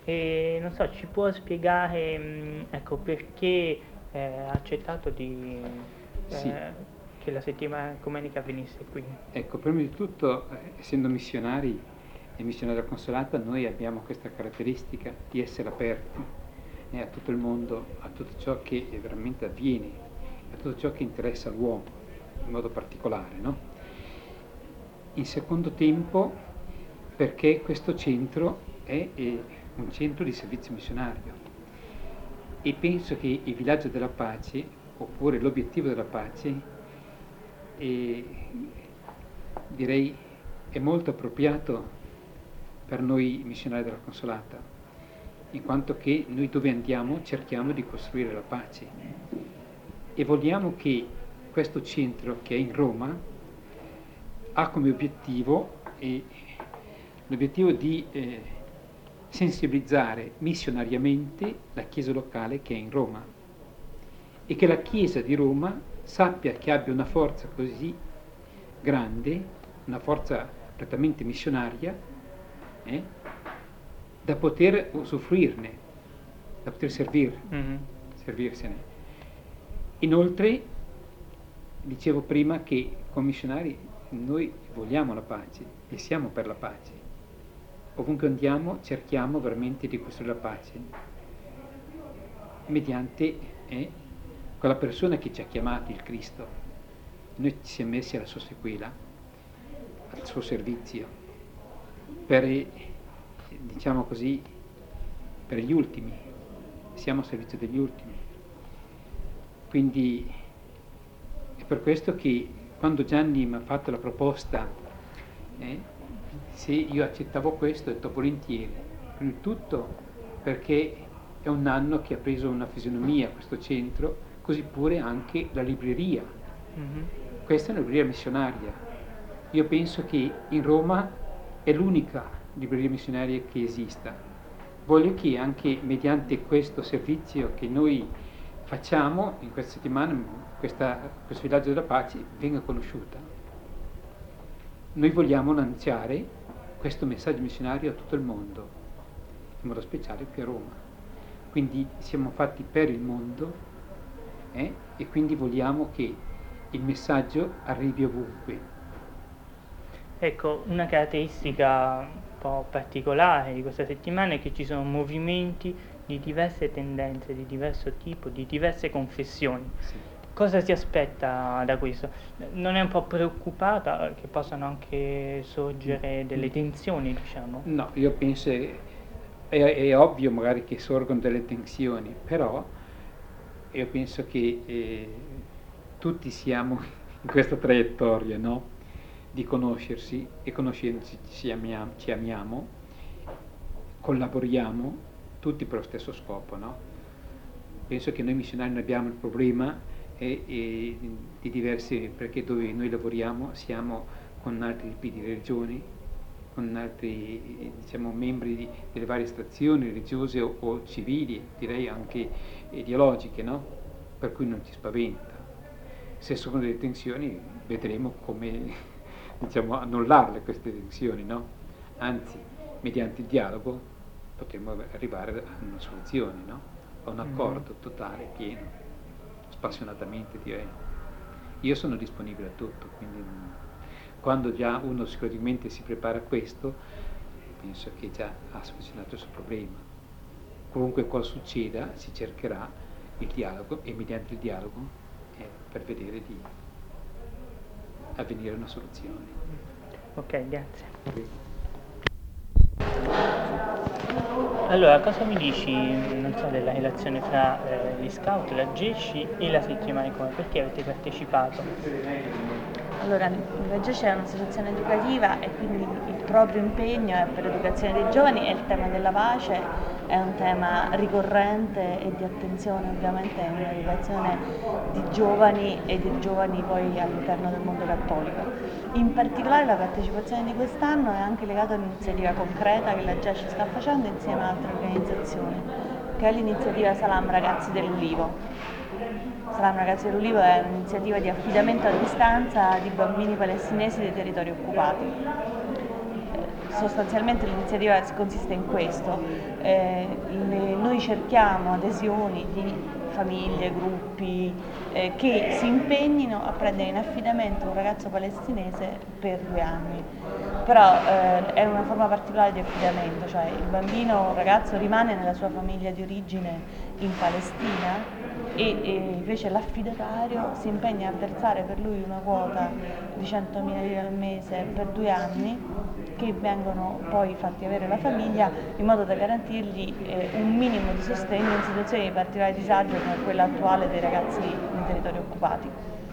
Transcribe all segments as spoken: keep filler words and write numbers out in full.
E non so, ci può spiegare, mh, ecco, perché eh, ha accettato di, Sì, eh, che la settimana ecumenica avvenisse qui? ecco, prima di tutto, eh, essendo missionari e missionari del consolato, noi abbiamo questa caratteristica di essere aperti eh, a tutto il mondo, a tutto ciò che veramente avviene, a tutto ciò che interessa l'uomo, in modo particolare, no? In secondo tempo, perché questo centro è, è un centro di servizio missionario e penso che il villaggio della pace, oppure l'obiettivo della pace, è, direi, è molto appropriato per noi missionari della Consolata, in quanto che noi dove andiamo cerchiamo di costruire la pace e vogliamo che questo centro che è in Roma ha come obiettivo eh, l'obiettivo di eh, sensibilizzare missionariamente la Chiesa locale che è in Roma e che la Chiesa di Roma sappia che abbia una forza così grande, una forza prettamente missionaria, eh, da poter usufruirne, da poter servir, Mhm. servirsene. Inoltre, dicevo prima che come missionari noi vogliamo la pace e siamo per la pace. Ovunque andiamo cerchiamo veramente di costruire la pace mediante eh, quella persona che ci ha chiamati, il Cristo. Noi ci siamo messi alla sua sequela, al suo servizio, per, eh, diciamo così, per gli ultimi. Siamo a servizio degli ultimi. Quindi è per questo che quando Gianni mi ha fatto la proposta, eh, se io accettavo questo, ho detto volentieri. Prima di tutto perché è un anno che ha preso una fisionomia questo centro, così pure anche la libreria. Mhm. Questa è una libreria missionaria. Io penso che in Roma è l'unica libreria missionaria che esista. Voglio che anche mediante questo servizio che noi facciamo in questa settimana, questa, questo villaggio della pace venga conosciuta. Noi vogliamo lanciare questo messaggio missionario a tutto il mondo, in modo speciale qui a Roma. Quindi siamo fatti per il mondo eh, e quindi vogliamo che il messaggio arrivi ovunque. Ecco, una caratteristica un po' particolare di questa settimana è che ci sono movimenti di diverse tendenze, di diverso tipo, di diverse confessioni. Sì. Cosa si aspetta da questo? Non è un po' preoccupata che possano anche sorgere delle tensioni, diciamo? No, io penso è, è, è ovvio magari che sorgono delle tensioni, però io penso che eh, tutti siamo in questa traiettoria, no? Di conoscersi e conoscendoci ci amiamo, ci amiamo, collaboriamo tutti per lo stesso scopo, no? Penso che noi missionari non abbiamo il problema e, e, di diversi, perché dove noi lavoriamo siamo con altri tipi di religioni, con altri diciamo, membri di, delle varie estrazioni religiose o, o civili, direi anche ideologiche, no? Per cui non ci spaventa. Se sono delle tensioni vedremo come diciamo, annullarle queste tensioni, no? Anzi, mediante il dialogo potremo arrivare a una soluzione, no? A un accordo totale, pieno, spassionatamente direi. Io sono disponibile a tutto, quindi quando già uno sicuramente si prepara a questo, penso che già ha soluzionato il suo problema. Comunque cosa succeda, si cercherà il dialogo e mediante il dialogo eh, per vedere di avvenire una soluzione. Ok, grazie. Prego. Allora, cosa mi dici, non so, della relazione fra eh, gli scout, la GESCI e la settimana come? Perché avete partecipato? Allora, la GESCI è un'associazione educativa e quindi il proprio impegno è per l'educazione dei giovani e il tema della pace è un tema ricorrente e di attenzione, ovviamente è un'educazione di giovani e di giovani poi all'interno del mondo cattolico. In particolare la partecipazione di quest'anno è anche legata a un'iniziativa concreta che la GESCI sta facendo insieme a altre organizzazioni, che è l'iniziativa Salam Ragazzi dell'Ulivo. Salam Ragazzi dell'Ulivo è un'iniziativa di affidamento a distanza di bambini palestinesi dei territori occupati. sostanzialmente l'iniziativa consiste in questo, eh, le, noi cerchiamo adesioni di famiglie, gruppi eh, che si impegnino a prendere in affidamento un ragazzo palestinese per due anni, però eh, è una forma particolare di affidamento, cioè il bambino, il ragazzo rimane nella sua famiglia di origine in Palestina e, e invece l'affidatario si impegna a versare per lui una quota di centomila lire al mese per due anni che vengono poi fatti avere la famiglia in modo da garantirgli eh, un minimo di sostegno in situazioni di particolare disagio come quella attuale dei ragazzi nei territori occupati.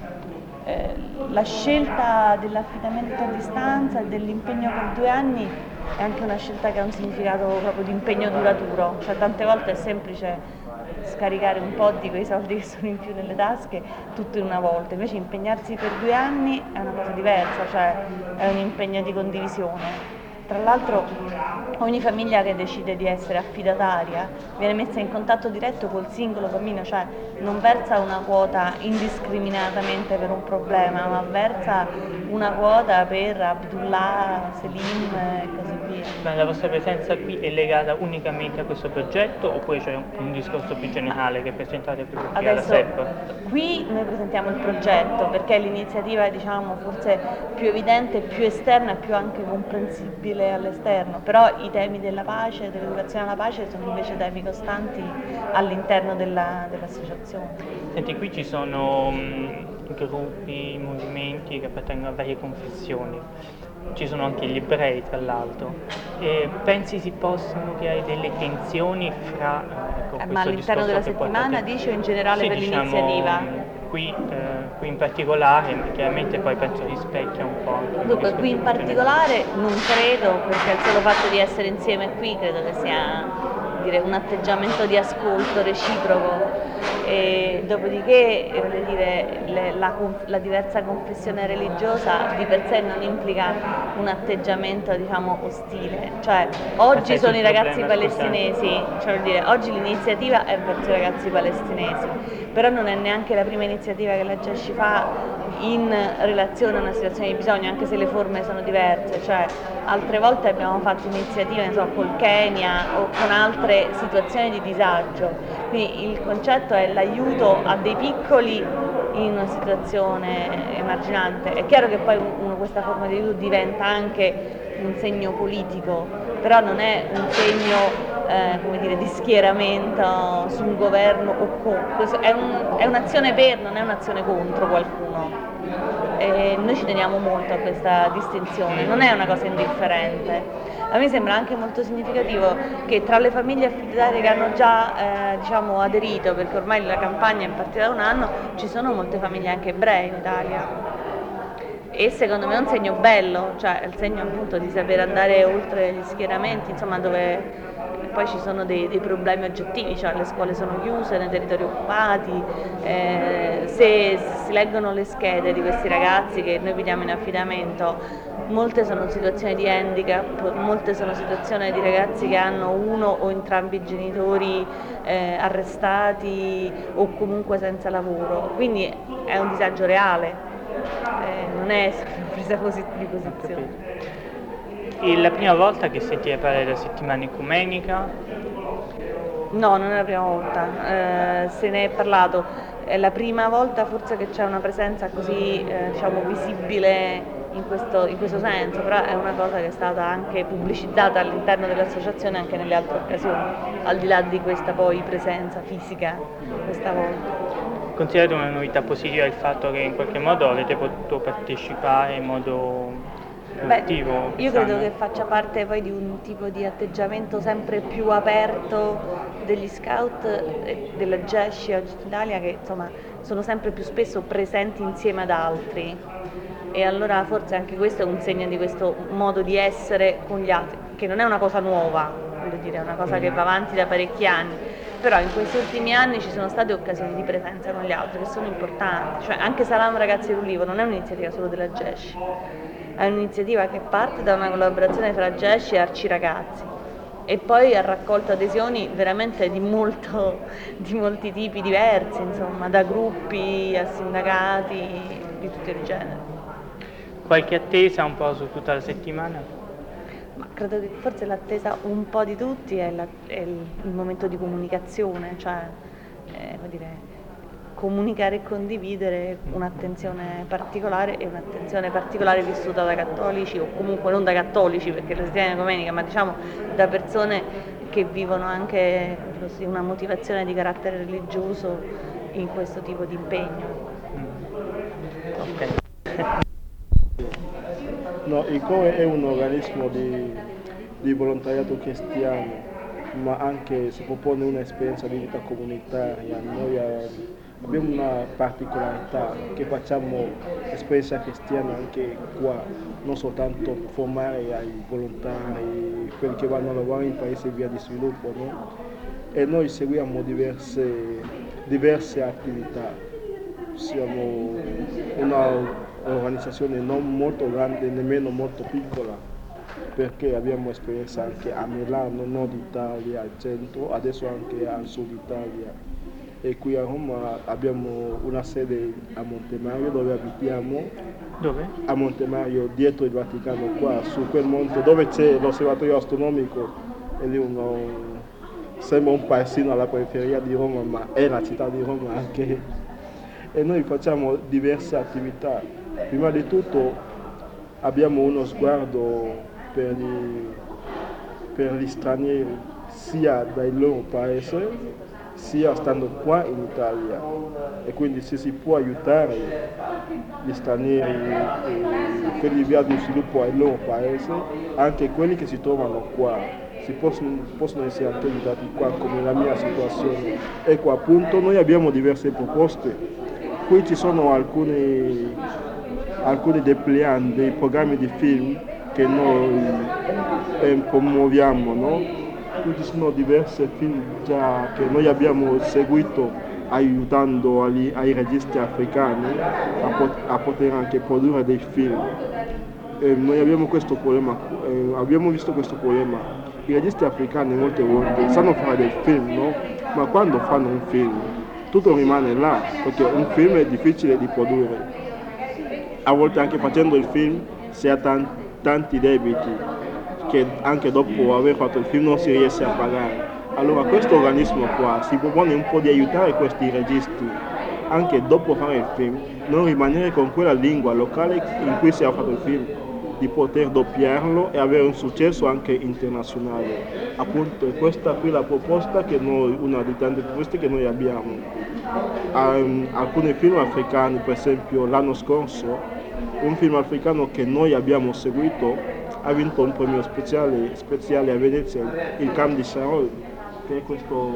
Eh, la scelta dell'affidamento a distanza e dell'impegno per due anni è anche una scelta che ha un significato proprio di impegno duraturo, cioè tante volte è semplice scaricare un po' di quei soldi che sono in più nelle tasche tutto in una volta, invece impegnarsi per due anni è una cosa diversa, cioè è un impegno di condivisione. Tra l'altro ogni famiglia che decide di essere affidataria viene messa in contatto diretto col singolo bambino, cioè non versa una quota indiscriminatamente per un problema, ma versa una quota per Abdullah, Selim e così via. Ma la vostra presenza qui è legata unicamente a questo progetto oppure c'è un, un discorso più generale che presentate proprio qui alla Adesso, S E P? qui noi presentiamo il progetto perché l'iniziativa è diciamo, forse più evidente, più esterna e più anche comprensibile all'esterno, però i temi della pace, dell'educazione alla pace sono invece temi costanti all'interno della, dell'associazione. Senti, qui ci sono mh, gruppi, movimenti che appartengono a varie confessioni, ci sono anche gli ebrei tra l'altro, e pensi si possano creare delle tensioni fra ecco, eh, ma all'interno della settimana portate... dici o in generale sì, per diciamo, l'iniziativa? Qui, eh, qui in particolare, ma chiaramente poi penso rispecchia un po'. Dunque, qui in particolare non credo, perché il solo fatto di essere insieme qui credo che sia dire, un atteggiamento di ascolto reciproco. E dopodiché voglio dire, le, la, la diversa confessione religiosa di per sé non implica un atteggiamento diciamo ostile, cioè oggi sono i ragazzi palestinesi, cioè vuol dire oggi l'iniziativa è verso i ragazzi palestinesi, però non è neanche la prima iniziativa che la Gesci fa in relazione a una situazione di bisogno, anche se le forme sono diverse, cioè altre volte abbiamo fatto iniziative, ne so, col Kenya o con altre situazioni di disagio, quindi il concetto è l'aiuto a dei piccoli in una situazione emarginante. È chiaro che poi uno, questa forma di aiuto diventa anche un segno politico, però non è un segno eh, come dire, di schieramento su un governo o contro, è, un, è un'azione per, non è un'azione contro qualcuno. E noi ci teniamo molto a questa distinzione, non è una cosa indifferente. A me sembra anche molto significativo che tra le famiglie affidatarie che hanno già eh, diciamo, aderito, perché ormai la campagna è partita da un anno, ci sono molte famiglie anche ebree in Italia. E secondo me è un segno bello, cioè è il segno appunto di saper andare oltre gli schieramenti, insomma dove poi ci sono dei, dei problemi oggettivi, cioè le scuole sono chiuse nei territori occupati, eh, se si leggono le schede di questi ragazzi che noi vediamo in affidamento, molte sono situazioni di handicap, molte sono situazioni di ragazzi che hanno uno o entrambi i genitori eh, arrestati o comunque senza lavoro, quindi è un disagio reale, eh, non è una presa di posizione. È la prima volta che sentite parlare della settimana ecumenica? No, non è la prima volta, eh, se ne è parlato, è la prima volta forse che c'è una presenza così eh, diciamo, visibile in questo, in questo senso, però è una cosa che è stata anche pubblicizzata all'interno dell'associazione anche nelle altre occasioni, al di là di questa poi presenza fisica questa volta. Considerate una novità positiva il fatto che in qualche modo avete potuto partecipare in modo Beh, io credo che faccia parte poi di un tipo di atteggiamento sempre più aperto degli scout e della Gesci oggi in Italia, che insomma sono sempre più spesso presenti insieme ad altri, e allora forse anche questo è un segno di questo modo di essere con gli altri, che non è una cosa nuova, voglio dire, è una cosa che va avanti da parecchi anni, però in questi ultimi anni ci sono state occasioni di presenza con gli altri che sono importanti, cioè anche Salam Ragazzi d'Ulivo non è un'iniziativa solo della Gesci, è un'iniziativa che parte da una collaborazione tra Gesci e Arci Ragazzi e poi ha raccolto adesioni veramente di, molto, di molti tipi diversi, insomma, da gruppi a sindacati di tutto il genere. Qualche attesa un po' su tutta la settimana? Ma credo che forse l'attesa un po' di tutti è, la, è il, il momento di comunicazione, cioè eh, vuol dire, comunicare e condividere un'attenzione particolare e un'attenzione particolare vissuta da cattolici o comunque non da cattolici perché la settimana ecumenica, ma diciamo da persone che vivono anche così, una motivazione di carattere religioso in questo tipo di impegno. Ok. No, il C O E è un organismo di, di volontariato cristiano, ma anche si propone un'esperienza di vita comunitaria. Noi eh, abbiamo una particolarità che facciamo esperienza cristiana anche qua, non soltanto formare ai volontari, quelli che vanno a lavorare in paesi in via di sviluppo, no? E noi seguiamo diverse, diverse attività. Siamo un'organizzazione non molto grande, nemmeno molto piccola, perché abbiamo esperienza anche a Milano, nord Italia, al centro, adesso anche al sud Italia. E qui a Roma abbiamo una sede a Montemario dove abitiamo. Dove? A Montemario, dietro il Vaticano, qua su quel monte dove c'è l'osservatorio astronomico, è lì uno, sembra un paesino alla periferia di Roma, ma è la città di Roma anche. E noi facciamo diverse attività. Prima di tutto abbiamo uno sguardo per gli, per gli stranieri, sia dal loro paese, sia stando qua in Italia. E quindi se si può aiutare gli stranieri, eh, quelli via di sviluppo al loro paese, anche quelli che si trovano qua, si possono, possono essere anche aiutati qua, come la mia situazione. Ecco, appunto, noi abbiamo diverse proposte. Qui ci sono alcuni, alcuni dépliant dei programmi di film che noi eh, promuoviamo, no? Qui ci sono diversi film già che noi abbiamo seguito aiutando agli, ai registi africani a, pot, a poter anche produrre dei film. Eh, noi abbiamo questo problema, eh, abbiamo visto questo problema. I registi africani molte volte sanno fare dei film, no? Ma quando fanno un film tutto rimane là, perché un film è difficile di produrre. A volte anche facendo il film si ha tan- tanti debiti che anche dopo aver fatto il film non si riesce a pagare. Allora questo organismo qua si propone un po' di aiutare questi registi, anche dopo fare il film, non rimanere con quella lingua locale in cui si è fatto il film, di poter doppiarlo e avere un successo anche internazionale. Appunto è questa qui la proposta che noi, una di tante proposte che noi abbiamo. Um, alcuni film africani, per esempio l'anno scorso, un film africano che noi abbiamo seguito ha vinto un premio speciale, speciale a Venezia, il Camp di Charol, che è questo,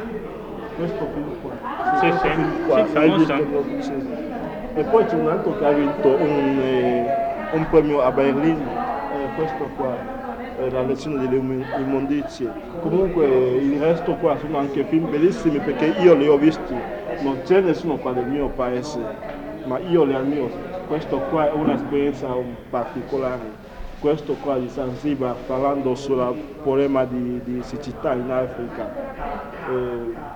questo film qua. Sì, questo sì, film qua. sì, famoso. Sì. E poi c'è un altro che ha vinto un... Eh, un premio a Berlino, eh, questo qua, eh, la lezione delle immondizie. Comunque il resto qua sono anche film bellissimi perché io li ho visti, non c'è nessuno qua del mio paese, ma io li ammiro. Questo qua è un'esperienza particolare, questo qua di Zanzibar parlando sul problema di, di siccità in Africa. Eh,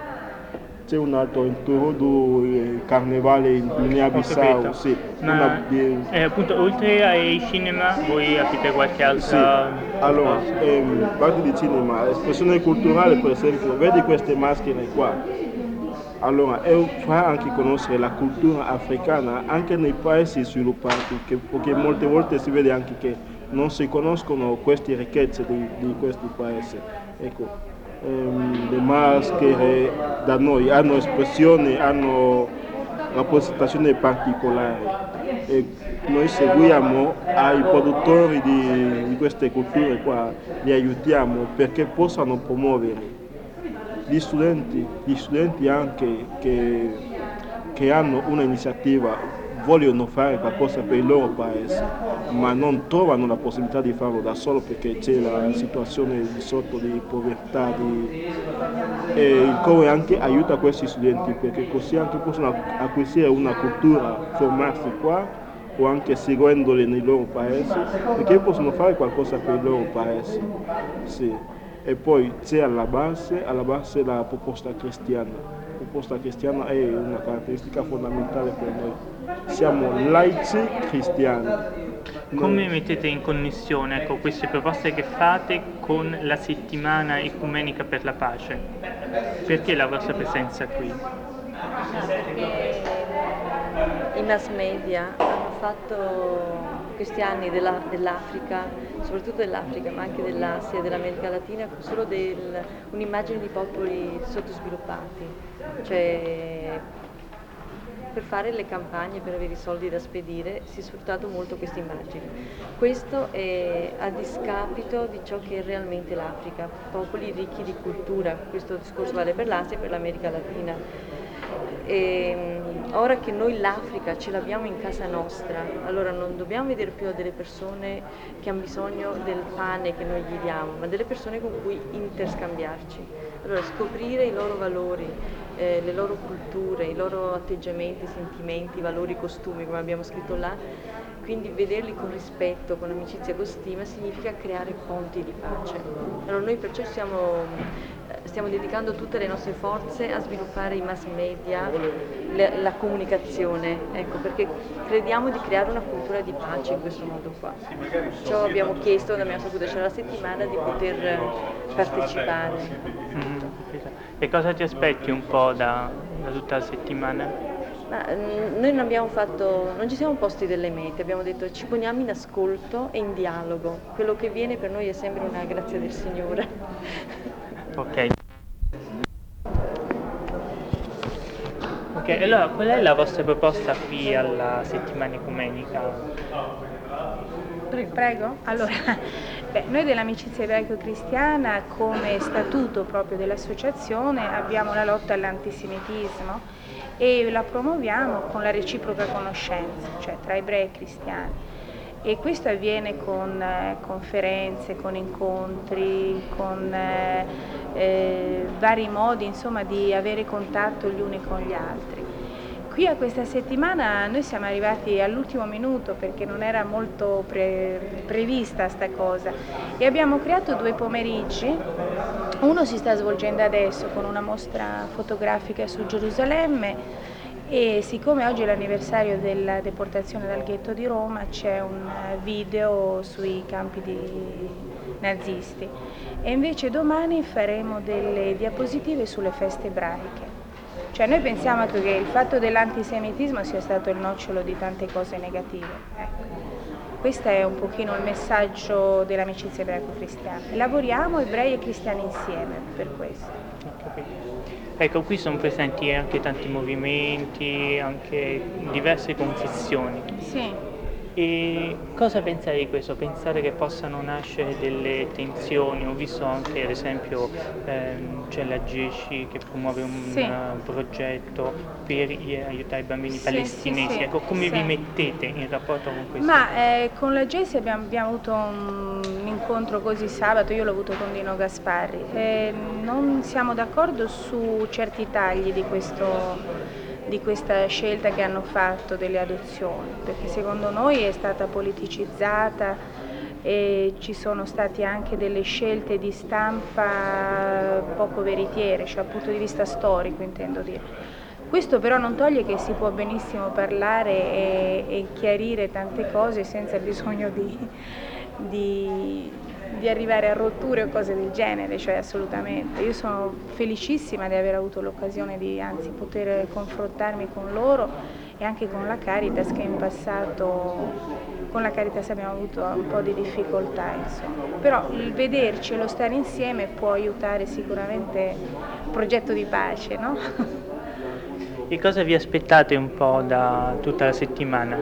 C'è un altro introdotto il carnevale in Guinea-Bissau, sì. Ma di... eh, appunto oltre ai cinema voi aprite qualche altra... Sì. Allora, ehm, parte di cinema, espressione culturale per esempio, vedi queste maschere qua. Allora, è, fa anche conoscere la cultura africana anche nei paesi sviluppati, che, perché molte volte si vede anche che non si conoscono queste ricchezze di, di questi paesi. Ecco. Le maschere da noi hanno espressioni, hanno rappresentazioni particolari e noi seguiamo ai produttori di, di queste culture qua, li aiutiamo perché possano promuovere gli studenti, gli studenti anche che, che hanno un'iniziativa, vogliono fare qualcosa per il loro paese, ma non trovano la possibilità di farlo da solo perché c'è la situazione di sotto di povertà. Di... E il C O E anche aiuta questi studenti perché così anche possono acquisire una cultura, formarsi qua o anche seguendoli nei loro paesi, perché possono fare qualcosa per il loro paese. Sì. E poi c'è alla base, alla base la proposta cristiana. proposta cristiana è una caratteristica fondamentale per noi. Siamo laici cristiani. Come mettete in connessione, ecco, queste proposte che fate con la settimana ecumenica per la pace? Perché la vostra presenza qui? Perché i mass media hanno fatto questi anni della, dell'Africa, soprattutto dell'Africa, ma anche dell'Asia e dell'America Latina, solo del, un'immagine di popoli sottosviluppati. Cioè, per fare le campagne, per avere i soldi da spedire, si è sfruttato molto questa immagine. Questo è a discapito di ciò che è realmente l'Africa, popoli ricchi di cultura. Questo discorso vale per l'Asia e per l'America Latina. E, ora che noi l'Africa ce l'abbiamo in casa nostra, allora non dobbiamo vedere più a delle persone che hanno bisogno del pane che noi gli diamo, ma delle persone con cui interscambiarci. Allora scoprire i loro valori, eh, le loro culture, i loro atteggiamenti, sentimenti, valori, costumi, come abbiamo scritto là, quindi vederli con rispetto, con amicizia, con stima, significa creare ponti di pace. Allora noi perciò siamo, stiamo dedicando tutte le nostre forze a sviluppare i mass media, le, la comunicazione, ecco, perché crediamo di creare una cultura di pace in questo modo qua. Ciò abbiamo chiesto, quando abbiamo saputo c'era la settimana, di poter partecipare. Mm-hmm. E cosa ti aspetti un po' da, da tutta la settimana? Ma, mh, noi non abbiamo fatto, non ci siamo posti delle mete, abbiamo detto ci poniamo in ascolto e in dialogo. Quello che viene per noi è sempre una grazia del Signore. Ok. Ok, allora qual è la vostra proposta qui alla settimana ecumenica? Prego. Allora, beh, noi dell'Amicizia Ebraico-Cristiana, come statuto proprio dell'associazione, abbiamo la lotta all'antisemitismo e la promuoviamo con la reciproca conoscenza, cioè tra ebrei e cristiani. E questo avviene con eh, conferenze, con incontri, con eh, eh, vari modi, insomma, di avere contatto gli uni con gli altri. Qui a questa settimana noi siamo arrivati all'ultimo minuto perché non era molto pre- prevista sta cosa e abbiamo creato due pomeriggi. Uno si sta svolgendo adesso con una mostra fotografica su Gerusalemme e siccome oggi è l'anniversario della deportazione dal ghetto di Roma c'è un video sui campi di nazisti e invece domani faremo delle diapositive sulle feste ebraiche. Cioè noi pensiamo che il fatto dell'antisemitismo sia stato il nocciolo di tante cose negative. Ecco. Questo è un pochino il messaggio dell'Amicizia Ebraico-Cristiana. Lavoriamo ebrei e cristiani insieme per questo. Ho capito. Ecco, qui sono presenti anche tanti movimenti, anche diverse confessioni. Sì. E cosa pensare di questo? Pensare che possano nascere delle tensioni? Ho visto anche ad esempio ehm, c'è la G E S C I che promuove un Sì. uh, progetto per i- aiutare i bambini Sì, palestinesi. sì, sì. Ecco, come Sì. vi mettete in rapporto con questo? Ma eh, con la G E S I abbiamo, abbiamo avuto un, un incontro così sabato, io l'ho avuto con Dino Gasparri. Eh, non siamo d'accordo su certi tagli di questo di questa scelta che hanno fatto delle adozioni, perché secondo noi è stata politicizzata e ci sono state anche delle scelte di stampa poco veritiere, cioè dal punto di vista storico intendo dire. Questo però non toglie che si può benissimo parlare e, e chiarire tante cose senza bisogno di, di, di arrivare a rotture o cose del genere, cioè assolutamente. Io sono felicissima di aver avuto l'occasione di anzi poter confrontarmi con loro e anche con la Caritas, che in passato con la Caritas abbiamo avuto un po' di difficoltà, insomma. Però il vederci e lo stare insieme può aiutare sicuramente il progetto di pace, no? E cosa vi aspettate un po' da tutta la settimana?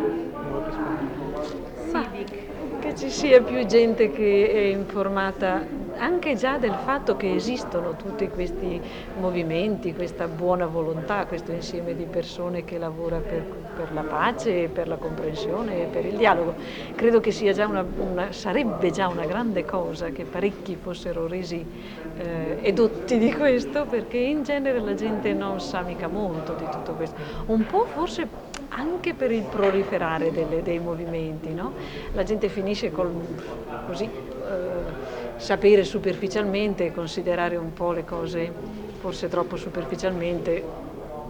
Che ci sia più gente che è informata anche già del fatto che esistono tutti questi movimenti, questa buona volontà, questo insieme di persone che lavora per, per la pace, per la comprensione e per il dialogo. Credo che sia già una, una, sarebbe già una grande cosa che parecchi fossero resi eh, edotti di questo, perché in genere la gente non sa mica molto di tutto questo. Un po' forse anche per il proliferare delle, dei movimenti, no? La gente finisce col così eh, sapere superficialmente e considerare un po' le cose forse troppo superficialmente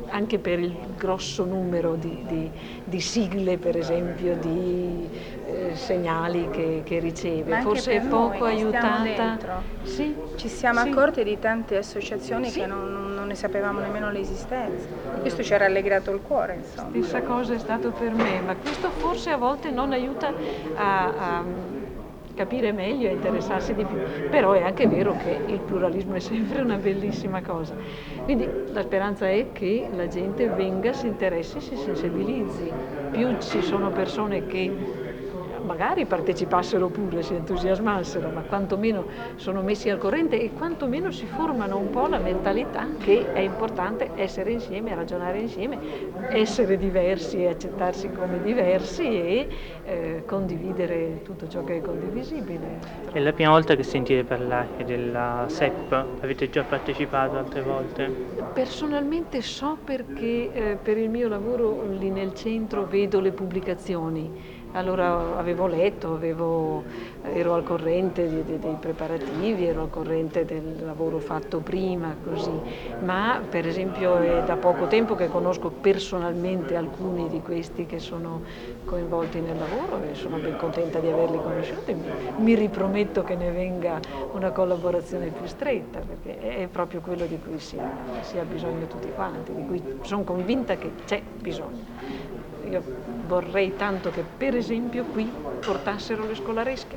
anche per il grosso numero di, di, di sigle, per esempio, di eh, segnali che, che riceve. Ma anche Forse per è poco noi che stiamo aiutata. dentro. Sì, Ci siamo sì. accorti di tante associazioni Sì. che non, non- non ne sapevamo nemmeno l'esistenza. Questo ci ha rallegrato il cuore, insomma. Stessa cosa è stato per me, ma questo forse a volte non aiuta a, a capire meglio e interessarsi di più, però è anche vero che il pluralismo è sempre una bellissima cosa. Quindi la speranza è che la gente venga, si interessi, si sensibilizzi. Più ci sono persone che magari partecipassero pure, si entusiasmassero, ma quantomeno sono messi al corrente e quantomeno si formano un po' la mentalità che è importante essere insieme, ragionare insieme, essere diversi e accettarsi come diversi e eh, condividere tutto ciò che è condivisibile. È la prima volta che sentite parlare della S E P? Avete già partecipato altre volte? Personalmente so perché eh, per il mio lavoro lì nel centro vedo le pubblicazioni. Allora avevo letto, avevo, ero al corrente di, di, dei preparativi, ero al corrente del lavoro fatto prima, così. Ma per esempio è da poco tempo che conosco personalmente alcuni di questi che sono coinvolti nel lavoro e sono ben contenta di averli conosciuti. Mi riprometto che ne venga una collaborazione più stretta, perché è proprio quello di cui si ha, si ha bisogno tutti quanti, di cui sono convinta che c'è bisogno. Io vorrei tanto che per esempio qui portassero le scolaresche,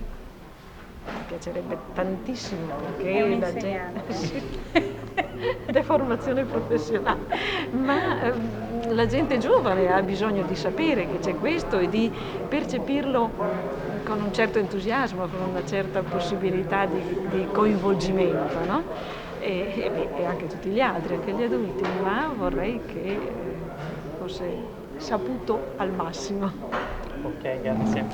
mi piacerebbe tantissimo perché È un la insegnante. gente deformazione professionale, ma ehm, la gente giovane ha bisogno di sapere che c'è questo e di percepirlo con un certo entusiasmo, con una certa possibilità di, di coinvolgimento, no? E, e, e anche tutti gli altri, anche gli adulti, ma vorrei che eh, fosse saputo al massimo. Ok, grazie.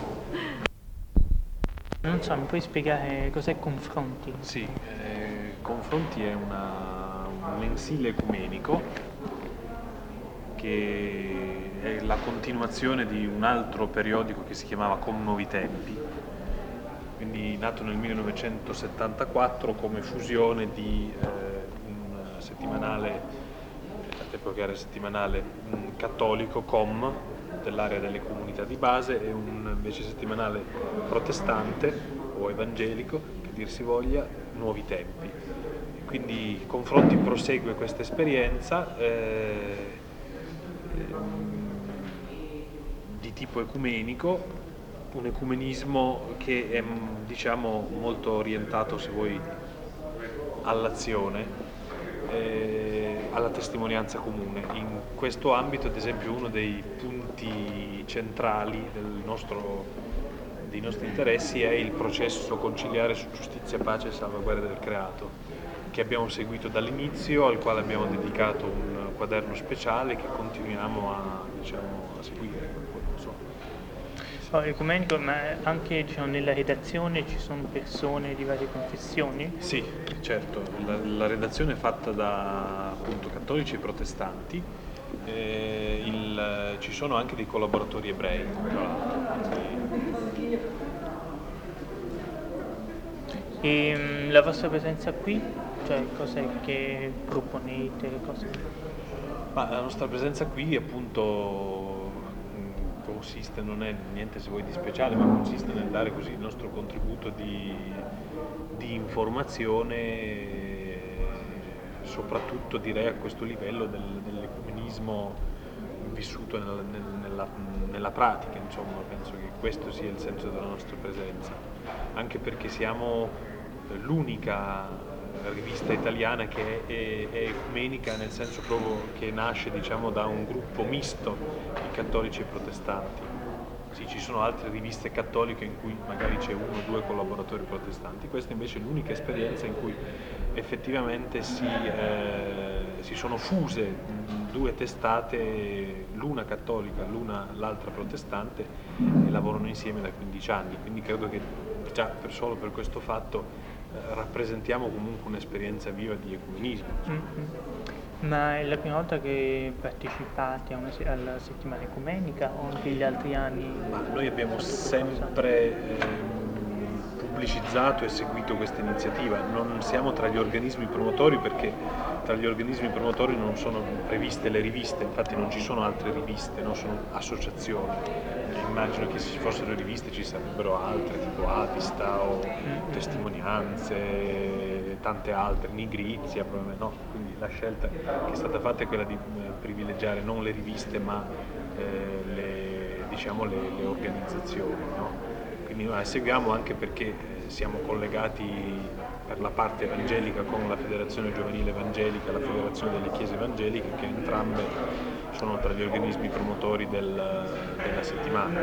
Non so, mi puoi spiegare cos'è Confronti? Sì, eh, Confronti è una, un mensile ecumenico che è la continuazione di un altro periodico che si chiamava Com Nuovi Tempi, quindi nato nel millenovecentosettantaquattro come fusione di eh, un settimanale all'epoca era settimanale mh, cattolico, Com, dell'area delle comunità di base, e un invece settimanale protestante o evangelico, che dir si voglia, Nuovi Tempi. E quindi Confronti prosegue questa esperienza eh, di tipo ecumenico, un ecumenismo che è diciamo molto orientato, se vuoi, all'azione, Eh, alla testimonianza comune. In questo ambito, ad esempio, uno dei punti centrali del nostro, dei nostri interessi è il processo conciliare su giustizia, pace e salvaguardia del creato, che abbiamo seguito dall'inizio, al quale abbiamo dedicato un quaderno speciale che continuiamo a, diciamo, a seguire. Oh, ecumenico, ma anche diciamo, nella redazione ci sono persone di varie confessioni? Sì, certo, la, la redazione è fatta da appunto cattolici e protestanti, eh, il, ci sono anche dei collaboratori ebrei, tra l'altro. E mh, la vostra presenza qui? Cioè, cos'è che proponete? Cosa... Ma la nostra presenza qui appunto consiste, non è niente se vuoi di speciale, ma consiste nel dare così il nostro contributo di, di informazione, soprattutto direi a questo livello del, dell'ecumenismo vissuto nella, nella, nella pratica, insomma, penso che questo sia il senso della nostra presenza, anche perché siamo l'unica rivista italiana che è, è ecumenica, nel senso proprio che nasce, diciamo, da un gruppo misto di cattolici e protestanti. Sì, ci sono altre riviste cattoliche in cui magari c'è uno o due collaboratori protestanti, questa invece è l'unica esperienza in cui effettivamente si, eh, si sono fuse due testate, l'una cattolica, l'una l'altra protestante, e lavorano insieme da quindici anni, quindi credo che già per solo per questo fatto eh, rappresentiamo comunque un'esperienza viva di ecumenismo. Mm-hmm. Ma è la prima volta che partecipate a una, alla settimana ecumenica o anche gli altri anni? Ma noi abbiamo sempre ehm, pubblicizzato e seguito questa iniziativa, non siamo tra gli organismi promotori perché tra gli organismi promotori non sono previste le riviste, infatti non ci sono altre riviste, no? Sono associazioni. Immagino che se ci fossero riviste ci sarebbero altre, tipo Avista o Testimonianze, tante altre, Nigrizia, probabilmente no. Quindi la scelta che è stata fatta è quella di privilegiare non le riviste ma eh, le, diciamo, le, le organizzazioni, no? Quindi noi la seguiamo anche perché eh, siamo collegati per la parte evangelica con la Federazione Giovanile Evangelica e la Federazione delle Chiese Evangeliche, che entrambe sono tra gli organismi promotori del, della settimana.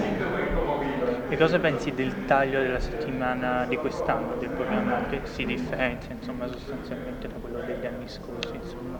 E cosa pensi del taglio della settimana di quest'anno, del programma, che si differenzia insomma, sostanzialmente da quello degli anni scorsi? Insomma?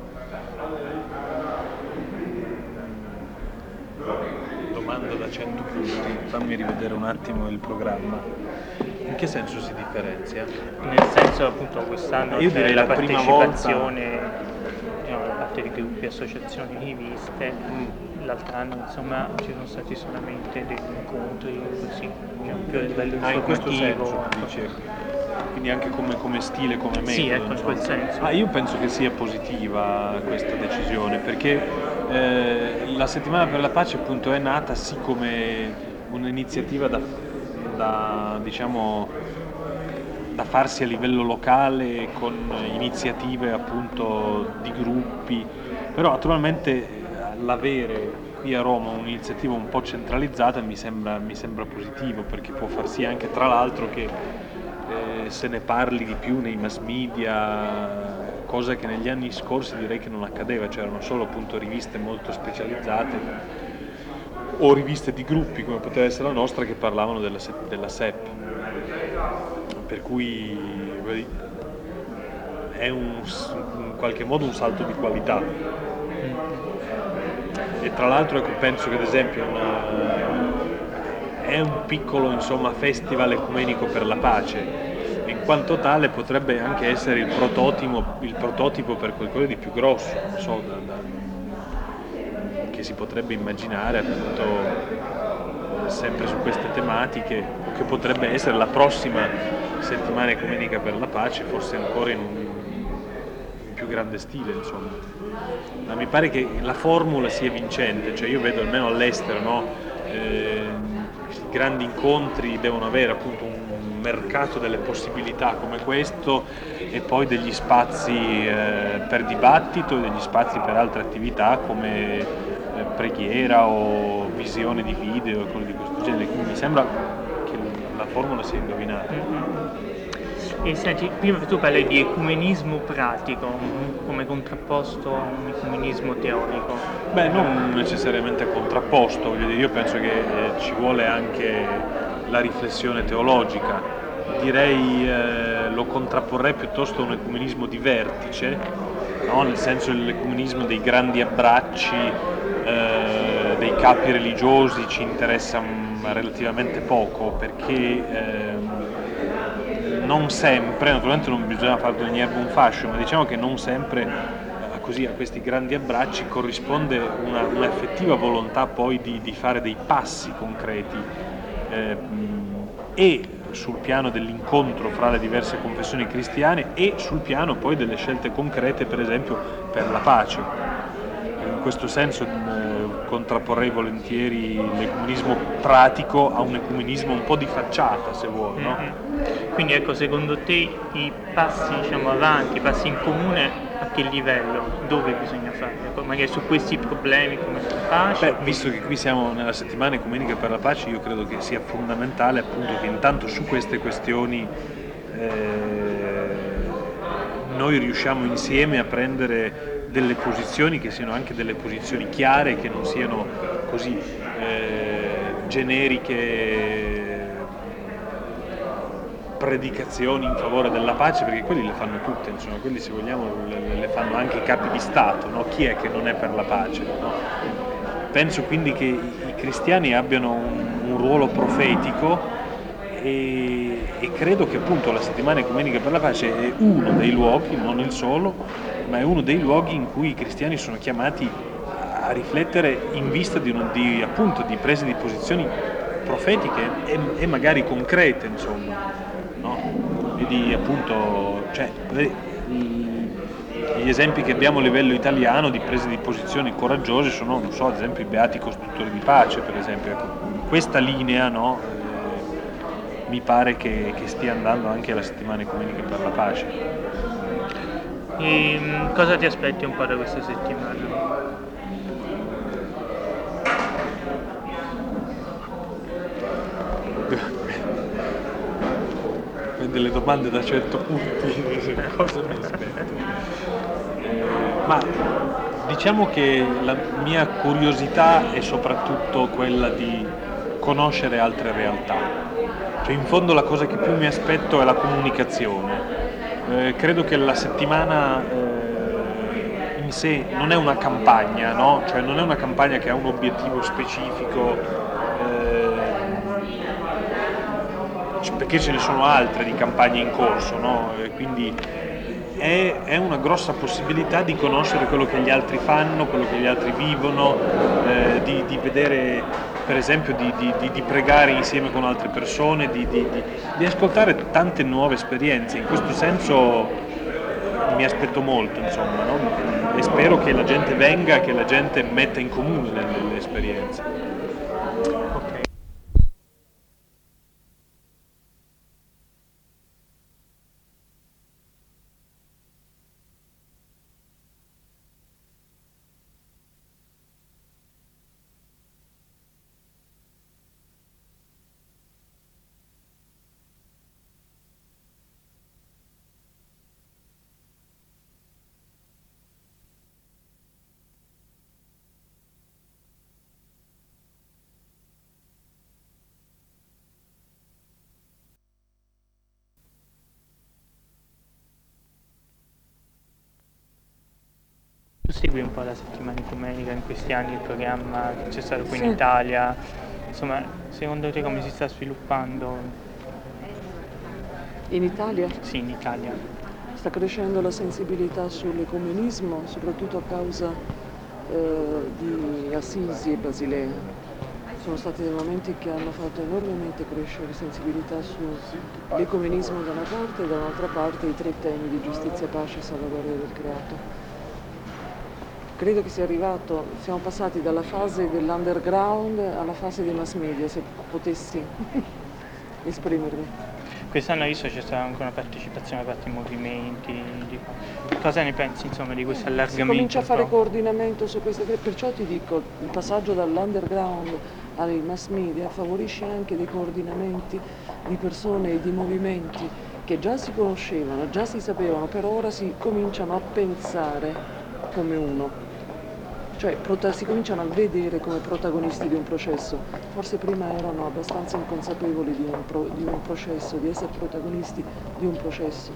Domanda da cento punti, fammi rivedere un attimo il programma. In che senso si differenzia? Nel senso appunto quest'anno io c'è direi la, la prima partecipazione diciamo, da parte di gruppi, associazioni, riviste, mm. l'altro anno insomma ci sono stati solamente degli incontri così, diciamo, più a livello informativo. Ah, in questo senso, dice, quindi anche come, come stile, come metodo. Sì, ecco, in quel insomma. senso. Ah, io penso che sia positiva questa decisione, perché eh, la Settimana per la Pace appunto è nata sì come un'iniziativa da Da, diciamo, da farsi a livello locale con iniziative appunto di gruppi, però naturalmente l'avere qui a Roma un'iniziativa un po' centralizzata mi sembra, mi sembra positivo, perché può far sì anche tra l'altro che eh, se ne parli di più nei mass media, cosa che negli anni scorsi direi che non accadeva, c'erano solo appunto riviste molto specializzate o riviste di gruppi come poteva essere la nostra che parlavano della, della S E P, per cui è un, in qualche modo un salto di qualità. E tra l'altro ecco, penso che ad esempio una, è un piccolo insomma, festival ecumenico per la pace, in quanto tale potrebbe anche essere il prototipo, il prototipo per qualcosa di più grosso, non so, da, da, che si potrebbe immaginare appunto sempre su queste tematiche, o che potrebbe essere la prossima settimana ecumenica per la pace, forse ancora in un in più grande stile insomma. Ma mi pare che la formula sia vincente, cioè io vedo almeno all'estero, no? eh, i grandi incontri devono avere appunto un mercato delle possibilità come questo e poi degli spazi eh, per dibattito e degli spazi per altre attività come preghiera o visione di video e cose di questo genere, quindi mi sembra che la formula sia indovinata. E senti, prima tu parli di ecumenismo pratico come contrapposto a un ecumenismo teorico. Beh, non necessariamente contrapposto, voglio dire, io penso che eh, ci vuole anche la riflessione teologica, direi eh, lo contrapporrei piuttosto a un ecumenismo di vertice, no? Nel senso dell'ecumenismo dei grandi abbracci, Eh, dei capi religiosi ci interessa mh, relativamente poco, perché eh, non sempre, naturalmente non bisogna fare di ogni erba un fascio, ma diciamo che non sempre eh, così a questi grandi abbracci corrisponde una, una effettiva volontà poi di, di fare dei passi concreti eh, mh, e sul piano dell'incontro fra le diverse confessioni cristiane e sul piano poi delle scelte concrete, per esempio per la pace. In questo senso eh, contrapporrei volentieri l'ecumenismo pratico a un ecumenismo un po' di facciata, se vuoi, no? Mm-hmm. Quindi ecco, secondo te i passi diciamo avanti, i passi in comune a che livello? Dove bisogna farli? Ecco, magari su questi problemi come la pace? Beh, visto che qui siamo nella settimana ecumenica per la pace, io credo che sia fondamentale appunto che intanto su queste questioni eh, noi riusciamo insieme a prendere delle posizioni che siano anche delle posizioni chiare, che non siano così eh, generiche predicazioni in favore della pace, perché quelli le fanno tutte, insomma, quelli se vogliamo le, le fanno anche i capi di Stato, no? Chi è che non è per la pace? No? Penso quindi che i cristiani abbiano un, un ruolo profetico e, e credo che appunto la settimana ecumenica per la pace è uno dei luoghi, non il solo, ma è uno dei luoghi in cui i cristiani sono chiamati a riflettere in vista di, uno, di, appunto, di prese di posizioni profetiche e, e magari concrete, insomma, no? E di appunto, cioè, gli esempi che abbiamo a livello italiano di prese di posizione coraggiose sono, non so, ad esempio i beati costruttori di pace, per esempio. Ecco, questa linea, no, eh, mi pare che, che stia andando anche alla settimana ecumenica per la pace. E mh, cosa ti aspetti un po' da questa settimana? Delle domande da cento punti, cosa mi aspetto? Eh, ma diciamo che la mia curiosità è soprattutto quella di conoscere altre realtà. Cioè, in fondo la cosa che più mi aspetto è la comunicazione. Eh, credo che la settimana eh, in sé non è una campagna, no? Cioè non è una campagna che ha un obiettivo specifico, perché ce ne sono altre di campagne in corso, no? E quindi è, è una grossa possibilità di conoscere quello che gli altri fanno, quello che gli altri vivono, eh, di, di vedere, per esempio, di, di, di, di pregare insieme con altre persone, di, di, di, di ascoltare tante nuove esperienze. In questo senso mi aspetto molto, insomma, no? E spero che la gente venga, che la gente metta in comune le, le, le esperienze. Tu segui un po' la settimana ecumenica in questi anni, il programma che c'è stato qui Sì. in Italia, insomma, secondo te come si sta sviluppando? In Italia Sì, in Italia. sta crescendo la sensibilità sull'ecumenismo, soprattutto a causa eh, di Assisi e Basilea. Sono stati dei momenti che hanno fatto enormemente crescere sensibilità sull'ecumenismo da una parte e dall'altra parte i tre temi di giustizia, pace e salvaguardia del creato. Credo che sia arrivato, siamo passati dalla fase dell'underground alla fase dei mass media, se potessi esprimermi. Quest'anno ho visto c'è stata anche una partecipazione da parte dei movimenti, di... cosa ne pensi insomma di questo allargamento? Si comincia a fare un po'? coordinamento su queste cose, perciò ti dico, il passaggio dall'underground ai mass media favorisce anche dei coordinamenti di persone e di movimenti che già si conoscevano, già si sapevano, però ora si cominciano a pensare come uno. Cioè prota- si cominciano a vedere come protagonisti di un processo. Forse prima erano abbastanza inconsapevoli di un, pro- di un processo, di essere protagonisti di un processo.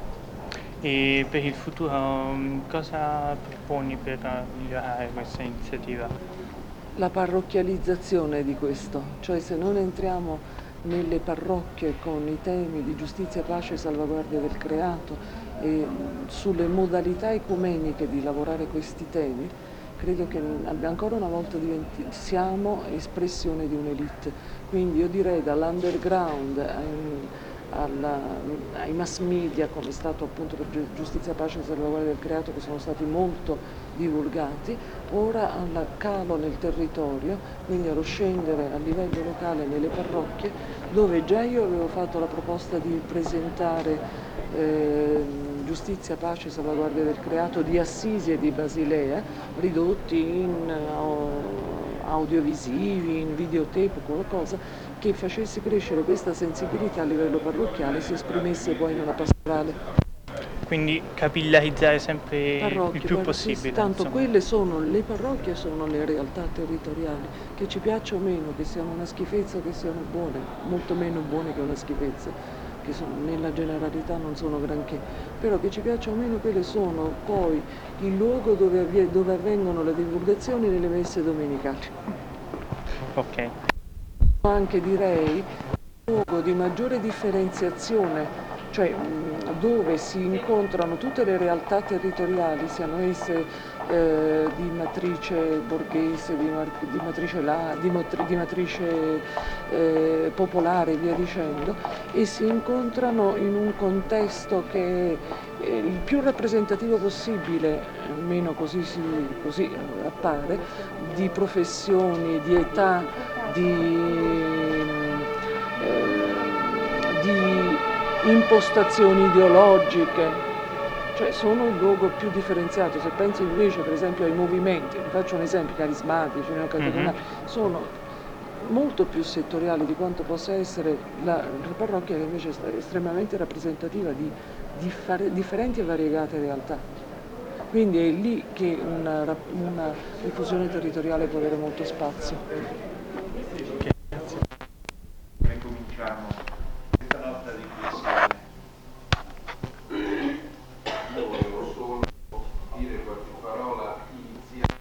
E per il futuro um, cosa proponi per uh, migliorare questa iniziativa? La parrocchializzazione di questo, cioè se non entriamo nelle parrocchie con i temi di giustizia, pace e salvaguardia del creato e sulle modalità ecumeniche di lavorare questi temi, credo che ancora una volta diventi, siamo espressione di un'elite. Quindi io direi dall'underground ai, alla, ai mass media, come è stato appunto per giustizia, pace e salvaguardia del creato, che sono stati molto divulgati, ora al calo nel territorio, quindi allo scendere a livello locale nelle parrocchie, dove già io avevo fatto la proposta di presentare eh, giustizia, pace e salvaguardia del creato di Assisi e di Basilea, ridotti in uh, audiovisivi, in videotape, qualcosa che facesse crescere questa sensibilità a livello parrocchiale e si esprimesse poi in una pastorale. Quindi capillarizzare sempre Parrocchie, il più poi, possibile. Tanto insomma. quelle sono, le parrocchie sono le realtà territoriali, che ci piaccia o meno, che siano una schifezza o che siano buone, molto meno buone che una schifezza, che sono, nella generalità non sono granché, però che ci piaccia o meno quelle sono poi il luogo dove, avvie, dove avvengono le divulgazioni nelle messe domenicali. Ok. Anche direi un luogo di maggiore differenziazione cioè dove si incontrano tutte le realtà territoriali, siano esse eh, di matrice borghese, di, di matrice, la, di, di matrice eh, popolare e via dicendo, e si incontrano in un contesto che è il più rappresentativo possibile, almeno così, si, così appare, di professioni, di età, di, eh, di impostazioni ideologiche, cioè sono il luogo più differenziato. Se pensi invece per esempio ai movimenti, faccio un esempio, carismatici, neocatecumenali, mm-hmm. sono molto più settoriali di quanto possa essere la, la parrocchia, che invece è estremamente rappresentativa di differ- differenti e variegate realtà. Quindi è lì che una, una diffusione territoriale può avere molto spazio. Cominciamo questa nostra riflessione. Io volevo solo dire qualche parola iniziale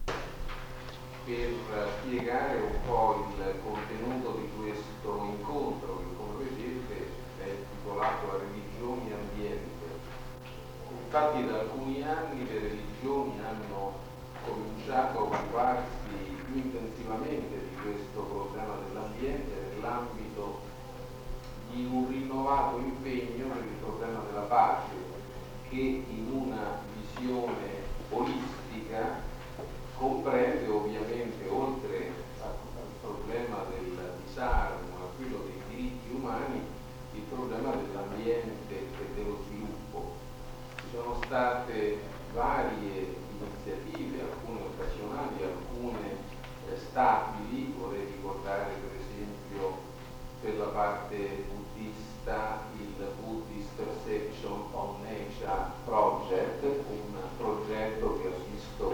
per spiegare un po' il contenuto di questo incontro, che come vedete è intitolato a Religioni e Ambiente. Infatti da alcuni anni le religioni hanno cominciato a occuparsi intensivamente di questo problema dell'ambiente nell'ambito di un rinnovato impegno per il problema della pace, che in una visione olistica comprende ovviamente, oltre al problema del disarmo, a quello dei diritti umani, il problema dell'ambiente e dello sviluppo. Ci sono state varie iniziative, alcune occasionali, alcune eh, stabili. Vorrei ricordare per esempio per la parte buddista il Buddhist Perception on Nature Project, un progetto che ha visto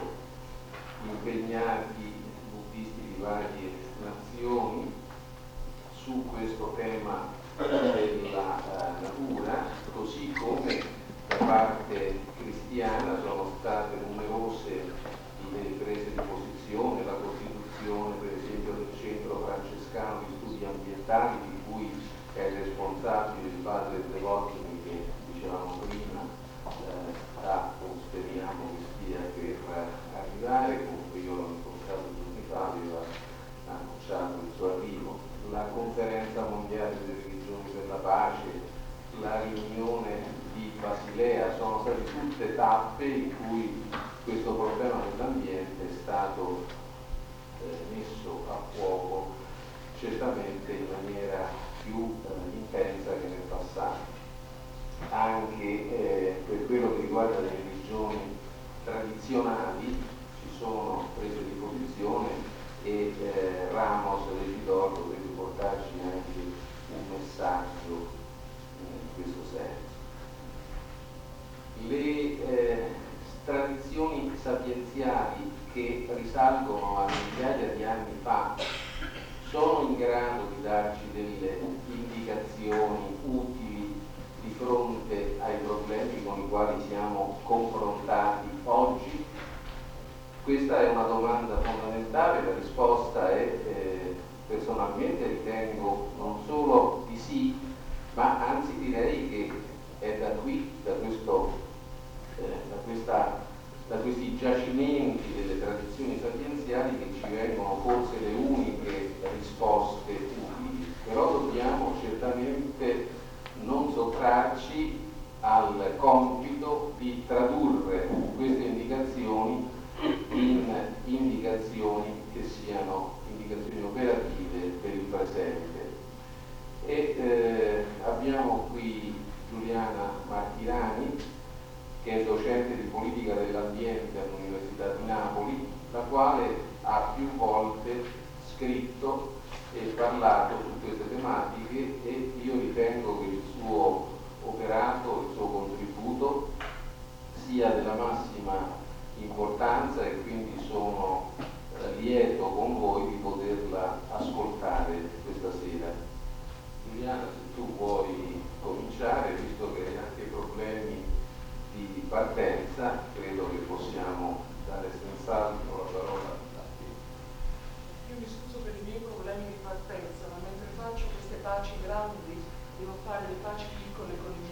impegnati buddisti di varie nazioni su questo tema della uh, natura, così come da parte cristiana sono state numerose le prese di posizione, la costituzione per esempio del Centro Francescano di Studi Ambientali, di cui è responsabile il padre Devotini, che dicevamo prima, eh, sta, speriamo che stia per arrivare. Comunque io l'ho incontrato giorni fa, aveva annunciato il suo arrivo. La Conferenza Mondiale delle Religioni per la Pace, la riunione di Basilea, sono state tutte tappe in cui questo problema dell'ambiente è stato eh, messo a fuoco certamente in maniera più eh, intensa che nel passato. Anche eh, per quello che riguarda le religioni tradizionali ci sono prese di posizione e eh, Ramos Regidor dovrebbe portarci anche un messaggio in questo senso. Le eh, tradizioni sapienziali che risalgono a migliaia di anni fa sono in grado di darci delle indicazioni utili di fronte ai problemi con i quali siamo confrontati oggi? Questa è una domanda fondamentale. La risposta è, eh, personalmente ritengo non solo di sì, ma anzi direi che è da qui, da questo eh, da, questa, da questi giacimenti delle tradizioni sapienziali, che ci vengono forse le uniche risposte utili. Però dobbiamo certamente non sottrarci al compito di tradurre queste indicazioni in indicazioni che siano indicazioni operative per il presente. E eh, abbiamo qui Giuliana Martirani, che è docente di politica dell'ambiente all'Università di Napoli, la quale ha più volte scritto e parlato su queste tematiche, e io ritengo che il suo operato, il suo contributo sia della massima importanza, e quindi sono eh, lieto con voi di poterla ascoltare questa sera. Giuliana, se tu vuoi cominciare, visto che hai anche problemi di partenza, credo che possiamo dare senz'altro la parola a te. Io mi scuso per i miei problemi di partenza, ma mentre faccio queste paci grandi devo fare le paci piccole con i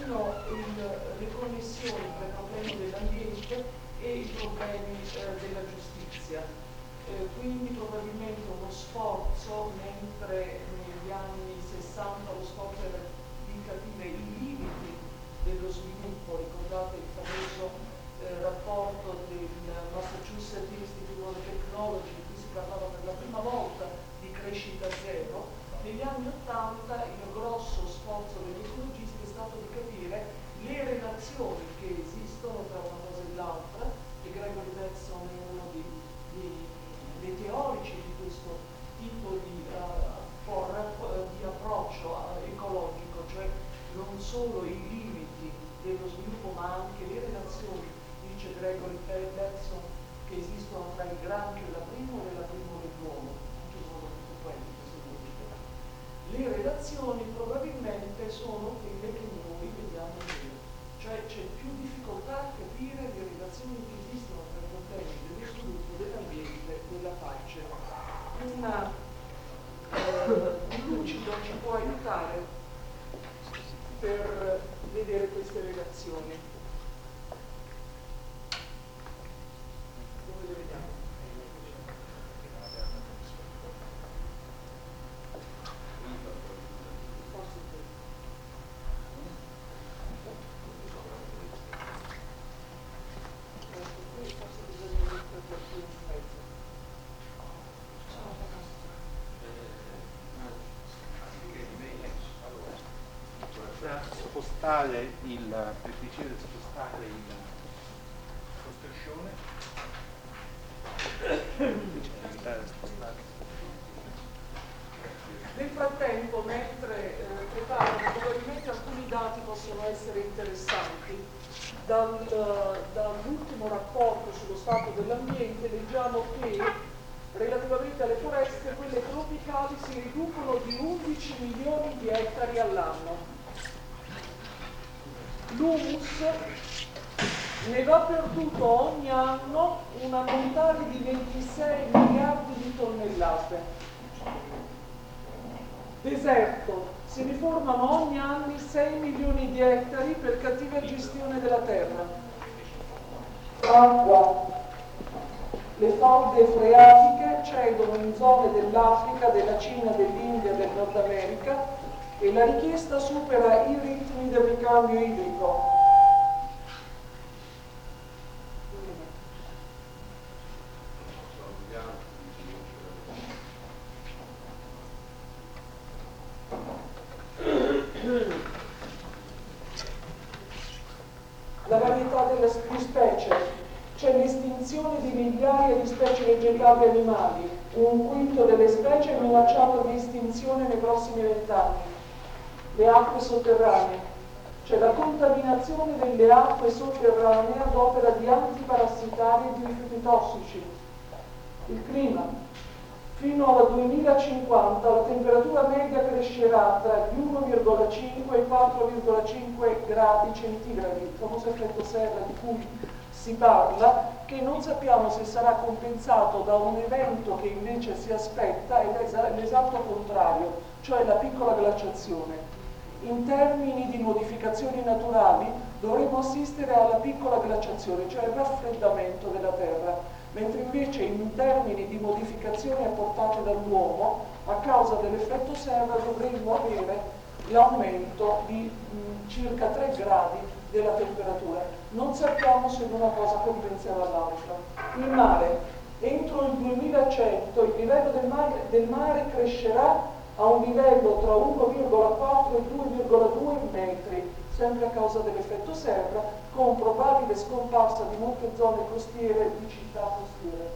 sono il, le connessioni tra i problemi dell'ambiente e i problemi eh, della giustizia. Eh, quindi probabilmente uno sforzo, mentre negli anni sessanta lo sforzo era di capire i limiti dello sviluppo, ricordate il famoso eh, rapporto del Massachusetts Institute of Technology, in cui si parlava per la prima volta di crescita zero. Negli anni ottanta il grosso sforzo degli ecologisti è stato di capire le relazioni che esistono tra una cosa e l'altra, e Gregory Bateson è uno di, di, dei teorici di questo tipo di, uh, for, uh, di approccio uh, ecologico, cioè non solo i limiti dello sviluppo ma anche le relazioni, dice Gregory Bateson, che esistono tra il granchio e la prima e la prima dell'uomo, anche sono molto quelli queste due cose. Le relazioni probabilmente sono quelle che noi vediamo qui, cioè c'è più difficoltà a capire le relazioni che esistono tra i problemi dello sviluppo, dell'ambiente e della pace. Una eh, lucido ci può aiutare per vedere queste relazioni. Dove le vediamo? Spostare il, per decidere di spostare il, lo striscione, evitare di spostare. Nel frattempo, mentre eh, preparo, probabilmente alcuni dati possono essere interessanti. Dal, dall'ultimo rapporto sullo stato dell'ambiente leggiamo che relativamente alle foreste, quelle tropicali si riducono di undici milioni di ettari all'anno. L'humus ne va perduto ogni anno un ammontare di ventisei miliardi di tonnellate. Deserto, si riformano ogni anno sei milioni di ettari per cattiva gestione della terra. Acqua, le falde freatiche cedono in zone dell'Africa, della Cina, dell'India, del Nord America, e la richiesta supera i ritmi del ricambio idrico. La varietà delle specie, c'è l'estinzione di migliaia di specie vegetali e animali, un quinto delle specie è minacciato di estinzione nei prossimi vent'anni. Le acque sotterranee, c'è la contaminazione delle acque sotterranee ad opera di antiparassitari e di rifiuti tossici. Il clima, fino al duemilacinquanta la temperatura media crescerà tra gli uno virgola cinque e i quattro virgola cinque gradi centigradi, il famoso effetto serra di cui si parla, che non sappiamo se sarà compensato da un evento che invece si aspetta ed è l'esatto contrario, cioè la piccola glaciazione. In termini di modificazioni naturali dovremmo assistere alla piccola glaciazione, cioè il raffreddamento della Terra, mentre invece in termini di modificazioni apportate dall'uomo, a causa dell'effetto serra dovremmo avere l'aumento di mh, circa tre gradi della temperatura. Non sappiamo se una cosa compenserà l'altra. Il mare, entro il duemilacento il livello del mare, del mare crescerà a un livello tra uno virgola quattro e due virgola due metri, sempre a causa dell'effetto serra, con probabile scomparsa di molte zone costiere e di città costiere.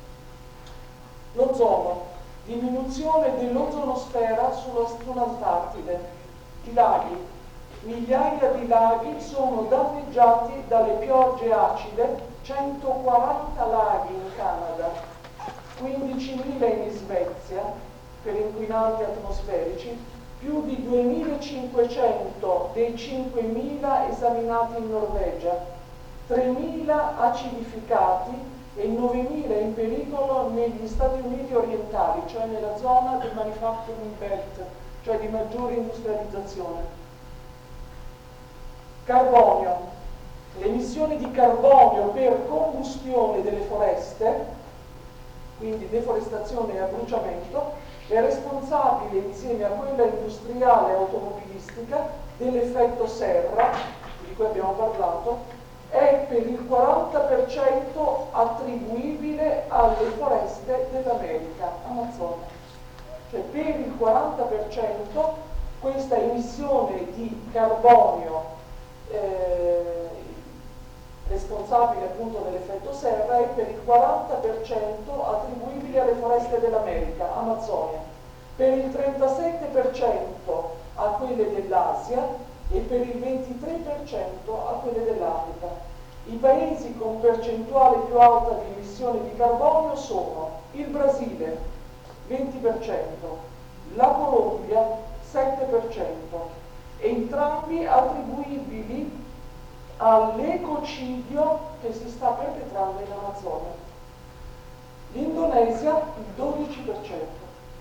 L'ozono, diminuzione dell'ozonosfera sull'Antartide. I laghi, migliaia di laghi sono danneggiati dalle piogge acide, centoquaranta laghi in Canada, quindicimila in Svezia, per inquinanti atmosferici, più di duemilacinquecento dei cinquemila esaminati in Norvegia, tremila acidificati e novemila in pericolo negli Stati Uniti orientali, cioè nella zona del manufacturing belt, cioè di maggiore industrializzazione. Carbonio, le emissioni di carbonio per combustione delle foreste, quindi deforestazione e abbruciamento, è responsabile insieme a quella industriale e automobilistica dell'effetto serra, di cui abbiamo parlato, è per il quaranta per cento attribuibile alle foreste dell'America, Amazzonia. Cioè per il quaranta per cento questa emissione di carbonio eh, responsabile appunto dell'effetto serra è per il quaranta per cento attribuibile alle foreste dell'America, Amazzonia, per il trentasette per cento a quelle dell'Asia e per il ventitré per cento a quelle dell'Africa. I paesi con percentuale più alta di emissioni di carbonio sono il Brasile, venti per cento, la Colombia, sette per cento, entrambi attribuibili all'ecocidio che si sta perpetrando in Amazzonia. L'Indonesia, il dodici per cento.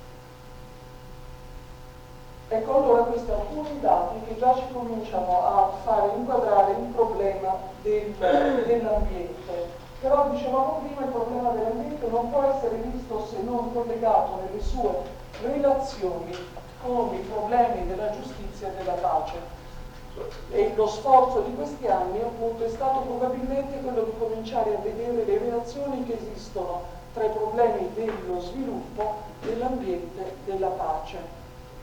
Ecco, allora questi alcuni dati che già ci cominciano a fare inquadrare il problema del, dell'ambiente. Però dicevamo prima, il problema dell'ambiente non può essere visto se non collegato nelle sue relazioni con i problemi della giustizia e della pace. E lo sforzo di questi anni appunto è stato probabilmente quello di cominciare a vedere le relazioni che esistono tra i problemi dello sviluppo, dell'ambiente e della pace.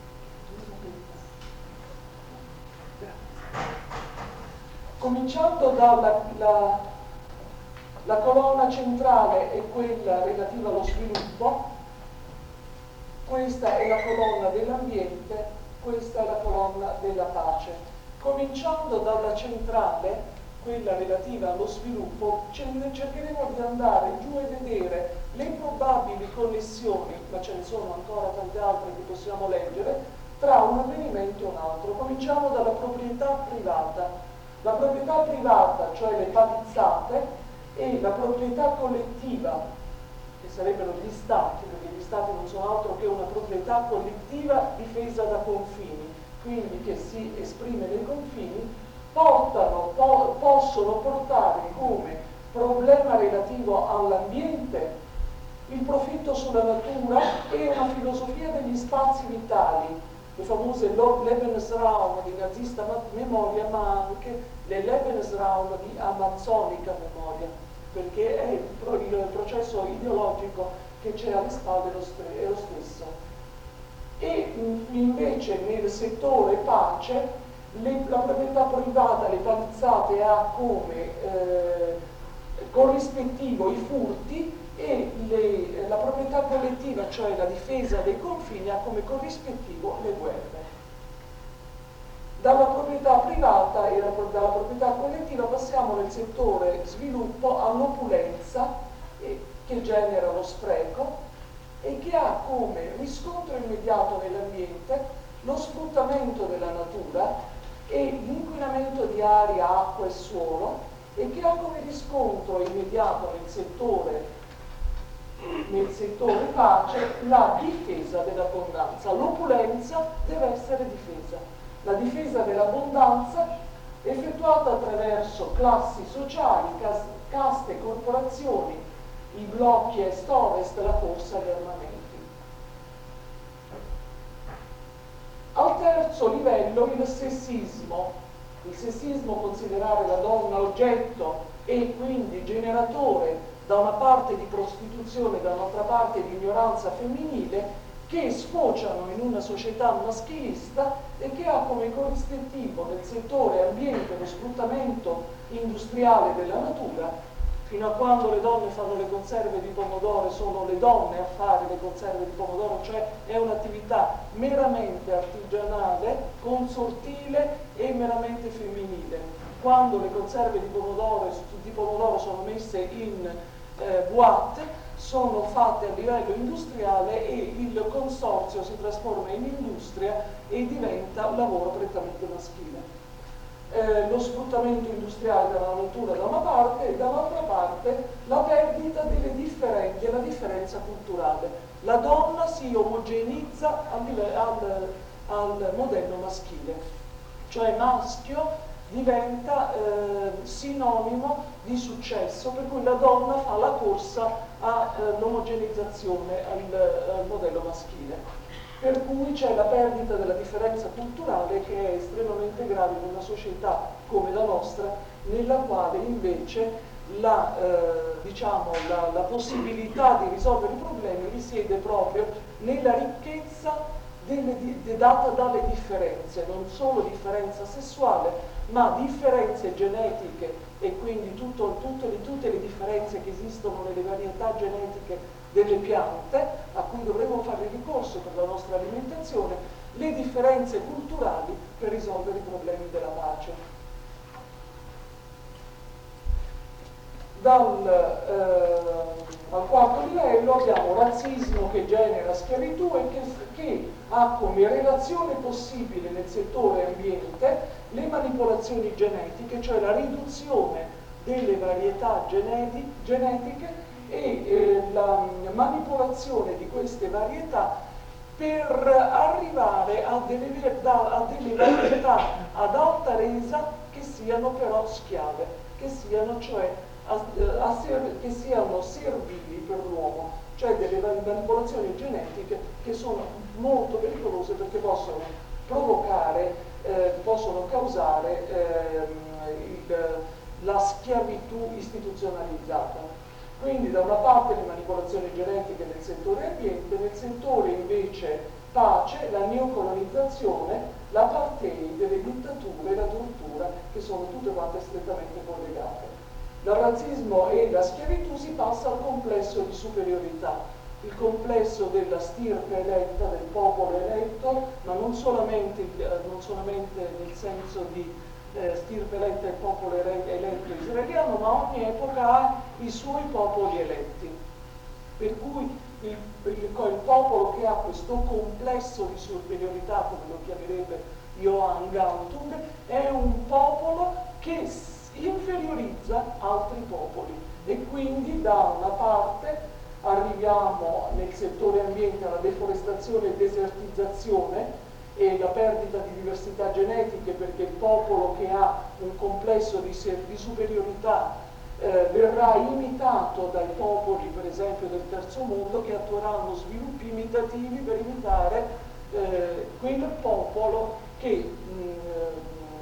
Cominciando dalla la, la colonna centrale è quella relativa allo sviluppo, questa è la colonna dell'ambiente, questa è la colonna della pace. Cominciando dalla centrale, quella relativa allo sviluppo, cercheremo di andare giù e vedere le probabili connessioni, ma ce ne sono ancora tante altre che possiamo leggere, tra un avvenimento e un altro. Cominciamo dalla proprietà privata. La proprietà privata, cioè le palizzate, e la proprietà collettiva, che sarebbero gli stati, perché gli stati non sono altro che una proprietà collettiva difesa da confini, quindi che si esprime nei confini, portano, po- possono portare come problema relativo all'ambiente il profitto sulla natura e una filosofia degli spazi vitali, le famose Lebensraum di nazista memoria, ma anche le Lebensraum di amazzonica memoria, perché è il, pro- il processo ideologico che c'è alle spalle lo st- è lo stesso. E mh, invece nel settore pace le, la proprietà privata, le palizzate, ha come eh, corrispettivo i furti, e le, la proprietà collettiva, cioè la difesa dei confini, ha come corrispettivo le guerre. Dalla proprietà privata e dalla proprietà collettiva passiamo nel settore sviluppo all'opulenza, eh, che genera lo spreco e che ha come riscontro immediato nell'ambiente lo sfruttamento della natura e l'inquinamento di aria, acqua e suolo, e che ha come riscontro immediato nel settore nel settore pace la difesa dell'abbondanza. L'opulenza deve essere difesa. La difesa dell'abbondanza è effettuata attraverso classi sociali, cas- caste, corporazioni, i blocchi est-ovest, la corsa agli armamenti. Al terzo livello il sessismo. Il sessismo, considerare la donna oggetto e quindi generatore da una parte di prostituzione, da un'altra parte di ignoranza femminile, che sfociano in una società maschilista e che ha come corrispettivo nel settore ambiente lo sfruttamento industriale della natura. Fino a quando le donne fanno le conserve di pomodoro, sono le donne a fare le conserve di pomodoro, cioè è un'attività meramente artigianale, consortile e meramente femminile. Quando le conserve di pomodoro, di pomodoro sono messe in eh, boîte, sono fatte a livello industriale e il consorzio si trasforma in industria e diventa un lavoro prettamente maschile. Eh, lo sfruttamento industriale della natura da una parte e dall'altra parte la perdita delle differenze e la differenza culturale. La donna si omogenizza al, al, al modello maschile, cioè maschio diventa eh, sinonimo di successo, per cui la donna fa la corsa all'omogeneizzazione, al, al modello maschile. Per cui c'è la perdita della differenza culturale che è estremamente grave in una società come la nostra, nella quale invece la, eh, diciamo, la, la possibilità di risolvere i problemi risiede proprio nella ricchezza delle, di, data dalle differenze, non solo differenza sessuale, ma differenze genetiche e quindi tutto, tutte, tutte le differenze che esistono nelle varietà genetiche delle piante, a cui dovremo fare ricorso per la nostra alimentazione, le differenze culturali per risolvere i problemi della pace. Dal, eh, al quarto livello abbiamo razzismo che genera schiavitù e che, che ha come relazione possibile nel settore ambiente le manipolazioni genetiche, cioè la riduzione delle varietà geneti, genetiche e eh, la manipolazione di queste varietà per arrivare a delle, a delle varietà ad alta resa che siano però schiave, che siano cioè a, a ser, che siano servili per l'uomo, cioè delle manipolazioni genetiche che sono molto pericolose perché possono provocare, eh, possono causare eh, il, la schiavitù istituzionalizzata. Quindi da una parte le manipolazioni genetiche nel settore ambiente, nel settore invece pace, la neocolonizzazione, l'apartheid, le dittature e la tortura, che sono tutte quante strettamente collegate. Dal razzismo e la schiavitù si passa al complesso di superiorità, il complesso della stirpe eletta, del popolo eletto, ma non solamente, non solamente nel senso di eh, stirpe eletta il popolo eletto israeliano, ma ogni epoca ha i suoi popoli eletti. Per cui il, il, il popolo che ha questo complesso di superiorità, come lo chiamerebbe Johann Galtung, è un popolo che inferiorizza altri popoli e quindi da una parte arriviamo nel settore ambiente alla deforestazione e desertizzazione e la perdita di diversità genetiche, perché il popolo che ha un complesso di, di superiorità eh, verrà imitato dai popoli per esempio del terzo mondo, che attueranno sviluppi imitativi per imitare eh, quel popolo che mh,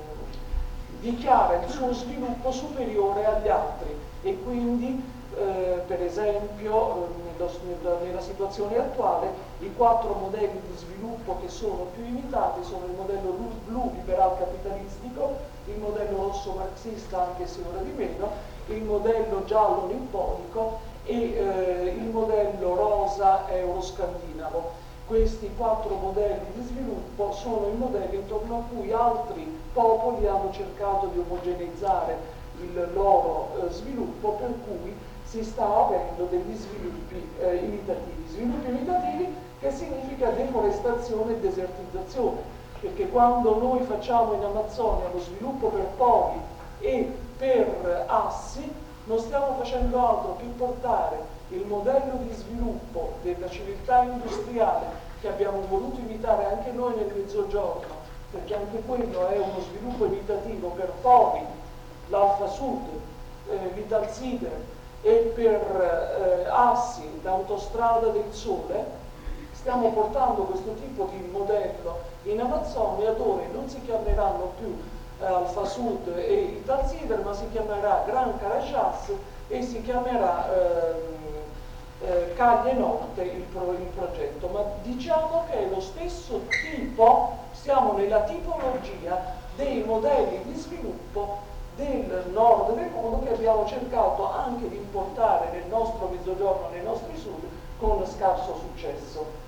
dichiara il suo sviluppo superiore agli altri e quindi eh, per esempio nello, nella, nella situazione attuale i quattro modelli di sviluppo che sono più imitati sono il modello blu liberal capitalistico, il modello rosso marxista anche se ora di meno, il modello giallo nipponico e eh, il modello rosa euroscandinavo. Questi quattro modelli di sviluppo sono i modelli intorno a cui altri popoli hanno cercato di omogeneizzare il loro eh, sviluppo, per cui si sta avendo degli sviluppi eh, imitativi. Sviluppi imitativi che significa deforestazione e desertizzazione, perché quando noi facciamo in Amazzonia lo sviluppo per pochi e per assi, non stiamo facendo altro che portare il modello di sviluppo della civiltà industriale che abbiamo voluto imitare anche noi nel Mezzogiorno, perché anche quello è uno sviluppo imitativo per pochi, l'Alfa Sud, eh, l'Italsider e per eh, assi, l'autostrada del sole. Stiamo portando questo tipo di modello in Amazzonia, dove non si chiameranno più eh, Alfa Sud e Italsider, ma si chiamerà Gran Caracas e si chiamerà eh, eh, Caglie Notte il, pro, il progetto. Ma diciamo che è lo stesso tipo, siamo nella tipologia dei modelli di sviluppo del nord del mondo che abbiamo cercato anche di importare nel nostro mezzogiorno, nei nostri sud, con scarso successo.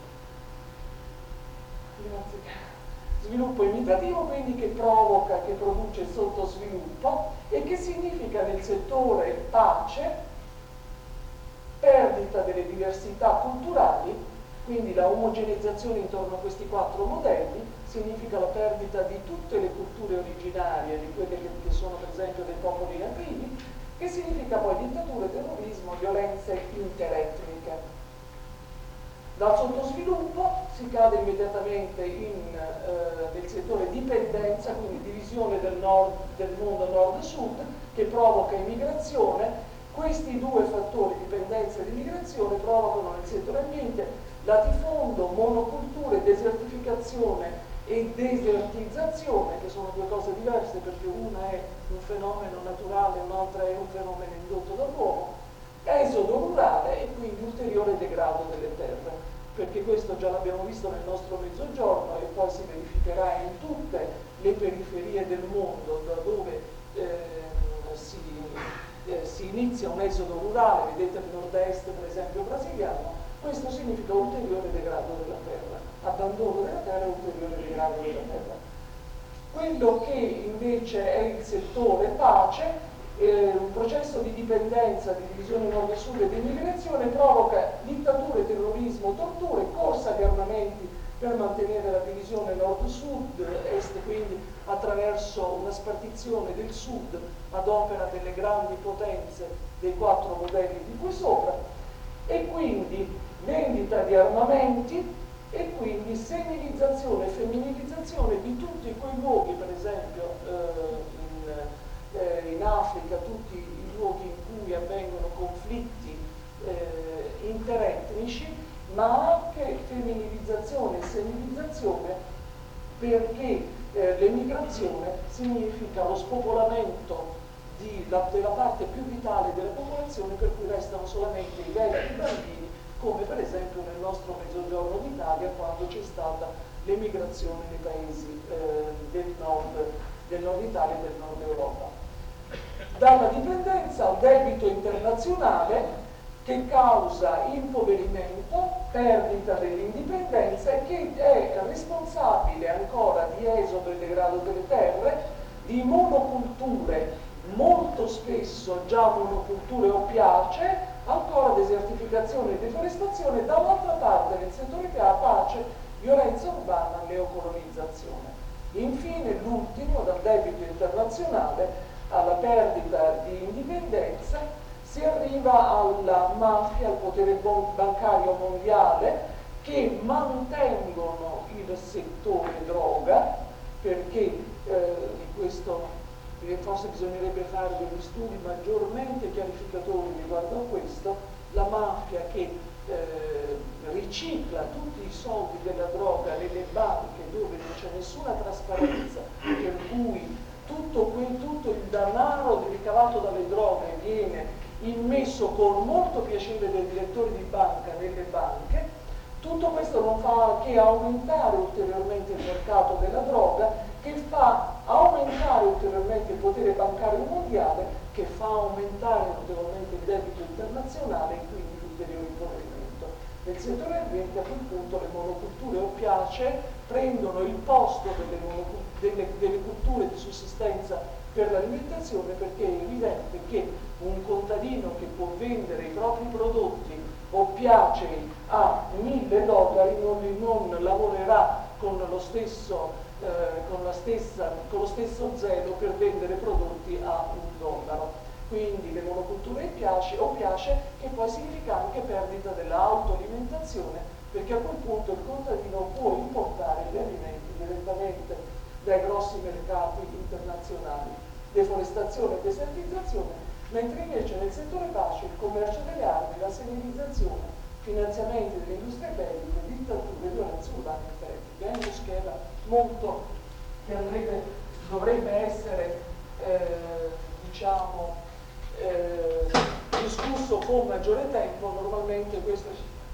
Grazie. Sviluppo imitativo quindi che provoca, che produce sottosviluppo e che significa nel settore pace perdita delle diversità culturali, quindi la omogeneizzazione intorno a questi quattro modelli significa la perdita di tutte le culture originarie, di quelle che, che sono per esempio dei popoli nativi, che significa poi dittature, terrorismo, violenze interetniche. Dal sottosviluppo si ricade immediatamente in, eh, nel settore dipendenza, quindi divisione del, nord, del mondo nord-sud, che provoca immigrazione. Questi due fattori, dipendenza ed immigrazione, provocano nel settore ambiente latifondo, monoculture, desertificazione e desertizzazione, che sono due cose diverse perché una è un fenomeno naturale, un'altra è un fenomeno indotto dall'uomo, esodo rurale e quindi ulteriore degrado delle terre, perché questo già l'abbiamo visto nel nostro mezzogiorno e poi si verificherà in tutte le periferie del mondo da dove eh, si, eh, si inizia un esodo rurale, vedete il nord-est per esempio brasiliano. Questo significa ulteriore degrado della terra, abbandono della terra e ulteriore degrado della terra. Quello che invece è il settore pace, eh, un processo di dipendenza, di divisione nord-sud e di immigrazione, provoca dittature, terrorismo, torture, corsa di armamenti per mantenere la divisione nord-sud, est quindi attraverso una spartizione del sud ad opera delle grandi potenze dei quattro modelli di qui sopra, e quindi vendita di armamenti e quindi senilizzazione e femminilizzazione di tutti quei luoghi, per esempio eh, in, eh, in Africa, tutti i luoghi in cui avvengono conflitti eh, interetnici, ma anche femminilizzazione e senilizzazione, perché eh, l'emigrazione significa lo spopolamento di, la, della parte più vitale della popolazione, per cui restano solamente i vecchi e i bambini, come per esempio nel nostro mezzogiorno d'Italia quando c'è stata l'emigrazione nei paesi eh, del, nord, del nord Italia e del nord Europa. Dalla dipendenza al debito internazionale, che causa impoverimento, perdita dell'indipendenza e che è responsabile ancora di esodo e degrado delle terre, di monoculture, molto spesso già monoculture oppiacee, ancora desertificazione e deforestazione, dall'altra parte nel settore pace, violenza urbana, neocolonizzazione. Infine l'ultimo, dal debito internazionale alla perdita di indipendenza, si arriva alla mafia, al potere bancario mondiale, che mantengono il settore droga, perché eh, di questo forse bisognerebbe fare degli studi maggiormente chiarificatori riguardo a questo. La mafia che eh, ricicla tutti i soldi della droga nelle banche dove non c'è nessuna trasparenza, per cui tutto, quel, tutto il denaro ricavato dalle droghe viene immesso con molto piacere dai direttori di banca nelle banche. Tutto questo non fa che aumentare ulteriormente il mercato della droga, che fa aumentare ulteriormente il potere bancario mondiale, che fa aumentare notevolmente il debito internazionale e quindi l'ulteriore impoverimento. Nel settore ambiente a quel punto le monoculture oppiacee prendono il posto delle, delle, delle culture di sussistenza per l'alimentazione, perché è evidente che un contadino che può vendere i propri prodotti oppiacei a mille dollari non, non lavorerà con lo stesso Eh, con, la stessa, con lo stesso zelo per vendere prodotti a un dollaro. Quindi le monoculture oppiacee, oppiacee, che poi significa anche perdita dell'autoalimentazione, perché a quel punto il contadino può importare gli alimenti direttamente dai grossi mercati internazionali. Deforestazione e desertizzazione, mentre invece nel settore pace il commercio delle armi, la senilizzazione, finanziamenti delle industrie belliche, dittature, violenza urbana e termiche. È uno schema molto che andrebbe, dovrebbe essere eh, diciamo eh, discusso con maggiore tempo. Normalmente questo,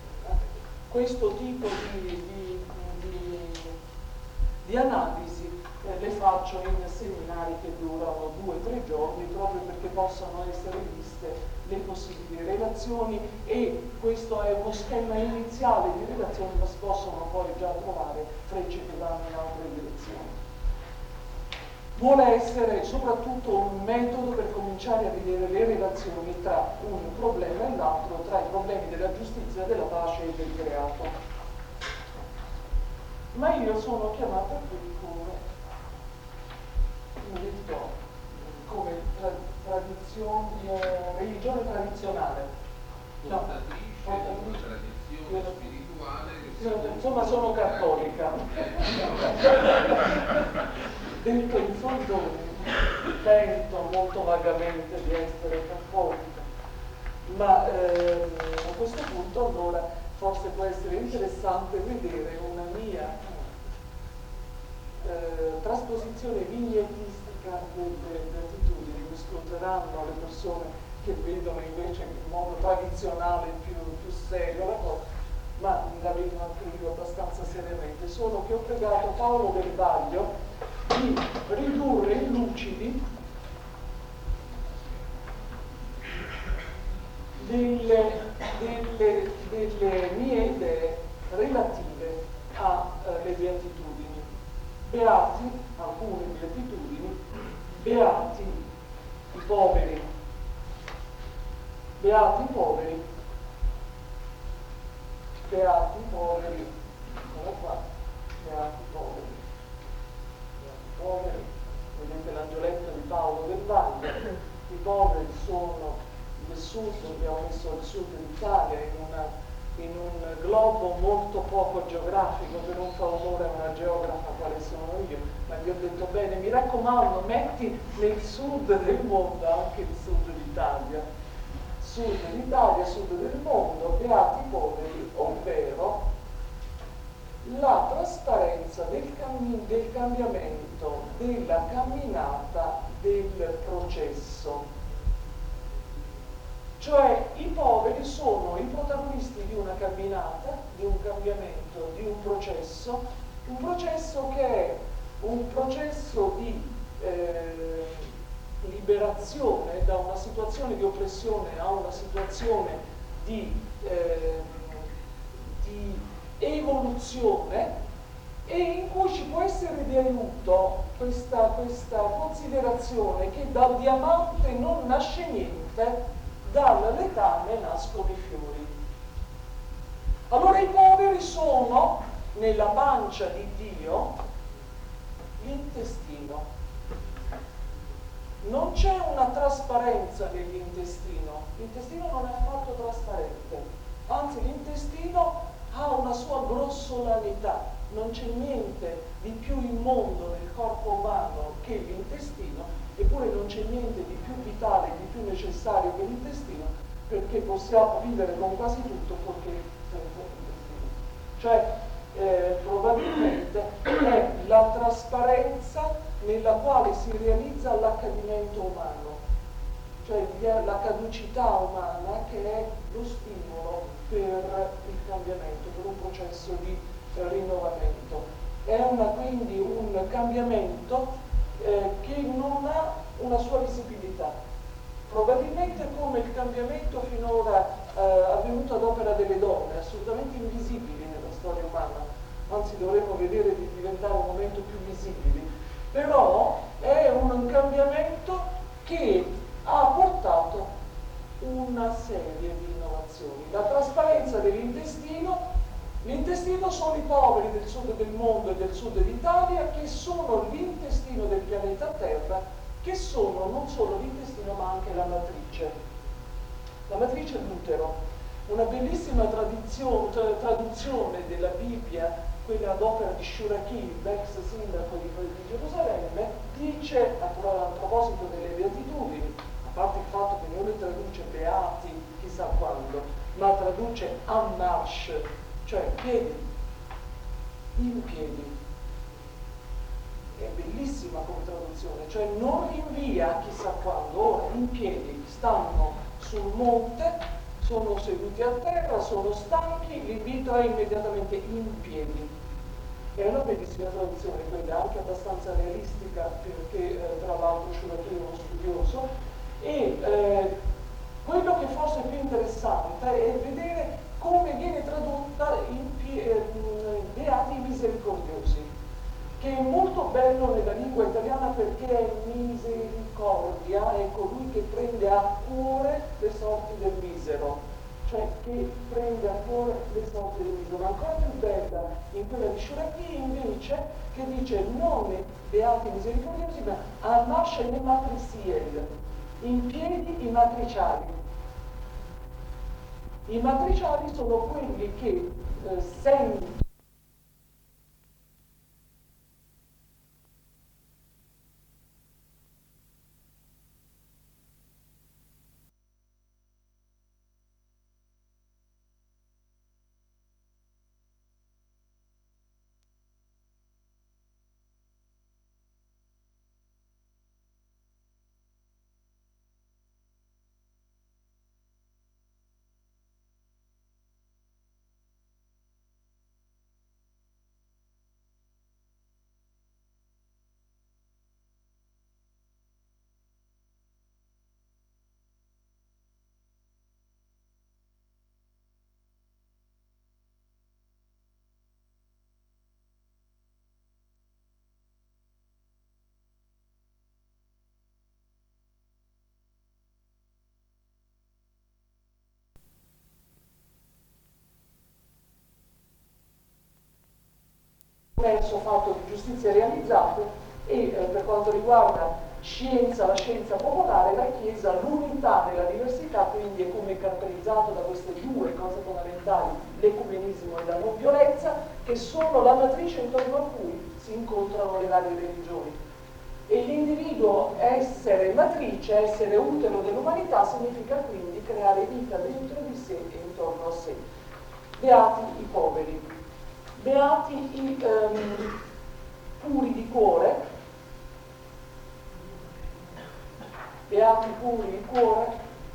questo tipo di, di, di, di analisi eh, le faccio in seminari che durano due o tre giorni, proprio perché possano essere viste le possibili relazioni, e questo è uno schema iniziale di relazioni, ma si possono poi già trovare frecce che vanno in altre direzioni. Vuole essere soprattutto un metodo per cominciare a vedere le relazioni tra un problema e l'altro, tra i problemi della giustizia, della pace e del creato. Ma io sono chiamata qui come, come detto, come tra, tradizione, eh, religione tradizionale. Portatrice di una tradizione spirituale che insomma sono cattolica. Detto in soldoni, tento molto vagamente di essere cattolica, ma ehm, a questo punto allora forse può essere interessante vedere una mia eh, trasposizione vignettistica delle beatitudini. Mi scuseranno le persone che vedono invece in modo tradizionale più, più serio la cosa, ma la vedo anche io abbastanza seriamente. Solo che ho pregato Paolo Del Vaglio di ridurre in lucidi delle, delle, delle mie idee relative alle uh, beatitudini. Beati, alcune beatitudini, beati i poveri, beati i poveri, beati i poveri, eccola qua, beati i poveri, beati i poveri, vedete l'angioletto di Paolo Del Vaglio, i poveri sono del sud, abbiamo messo il sud d'Italia in, una, in un globo molto poco geografico, per non fare onore a una geografa quale sono io, ma vi ho detto bene, mi raccomando, metti nel sud del mondo anche il sud d'Italia, sud d'Italia, sud del mondo, beati i poveri, ovvero la trasparenza del, cammin- del cambiamento, della camminata del processo. Cioè i poveri sono i protagonisti di una camminata, di un cambiamento, di un processo, un processo che è un processo di eh, liberazione da una situazione di oppressione a una situazione di, eh, di evoluzione, e in cui ci può essere di aiuto questa, questa considerazione che dal diamante non nasce niente, dal letame nascono i fiori. Allora i poveri sono nella pancia di Dio l'intestino. Non c'è una trasparenza nell'intestino, l'intestino non è affatto trasparente, anzi l'intestino ha una sua grossolanità, non c'è niente di più immondo nel corpo umano che l'intestino, eppure non c'è niente di più vitale, di più necessario che l'intestino, perché possiamo vivere con quasi tutto fuorché senza l'intestino. Cioè eh, probabilmente è la trasparenza nella quale si realizza l'accadimento umano, cioè la caducità umana, che è lo stimolo per il cambiamento, per un processo di eh, rinnovamento. È una, quindi un cambiamento eh, che non ha una sua visibilità, probabilmente come il cambiamento finora eh, avvenuto ad opera delle donne, assolutamente invisibili nella storia umana, anzi dovremmo vedere di diventare un momento più visibili, però è un cambiamento che ha portato una serie di innovazioni. La trasparenza dell'intestino, l'intestino sono i poveri del sud del mondo e del sud d'Italia, che sono l'intestino del pianeta Terra, che sono non solo l'intestino ma anche la matrice. La matrice è l'utero. Una bellissima traduzione della Bibbia, quella ad opera di Shuraki, l'ex sindaco di, di Gerusalemme, dice, a, a proposito delle beatitudini, a parte il fatto che non le traduce beati chissà quando, ma traduce ammarsh, cioè piedi, in piedi. È bellissima come traduzione, cioè non rinvia chissà quando, ora in piedi, stanno sul monte, sono seduti a terra, sono stanchi, li invita immediatamente in piedi. È una bellissima traduzione, quella anche abbastanza realistica, perché eh, tra l'altro Shuraki è uno studioso, e eh, quello che forse è più interessante è vedere come viene tradotta in eh, beati misericordiosi, che è molto bello nella lingua italiana perché è misericordia, è colui che prende a cuore le sorti del misero, cioè che prende a cuore le sorti del misero. Ma ancora più bella in quella di Shuraki invece, che dice non beati misericordiosi, ma ammascia i matriciel, in piedi i matriciali. I matriciali sono quelli che eh, sentono fatto di giustizie realizzate e eh, per quanto riguarda scienza, la scienza popolare, la Chiesa, l'unità nella diversità, quindi è come caratterizzato da queste due cose fondamentali, l'ecumenismo e la non violenza, che sono la matrice intorno a cui si incontrano le varie religioni. E l'individuo essere matrice, essere utero dell'umanità, significa quindi creare vita dentro di sé e intorno a sé. Beati i poveri. Beati i um, puri di cuore, beati i puri di cuore.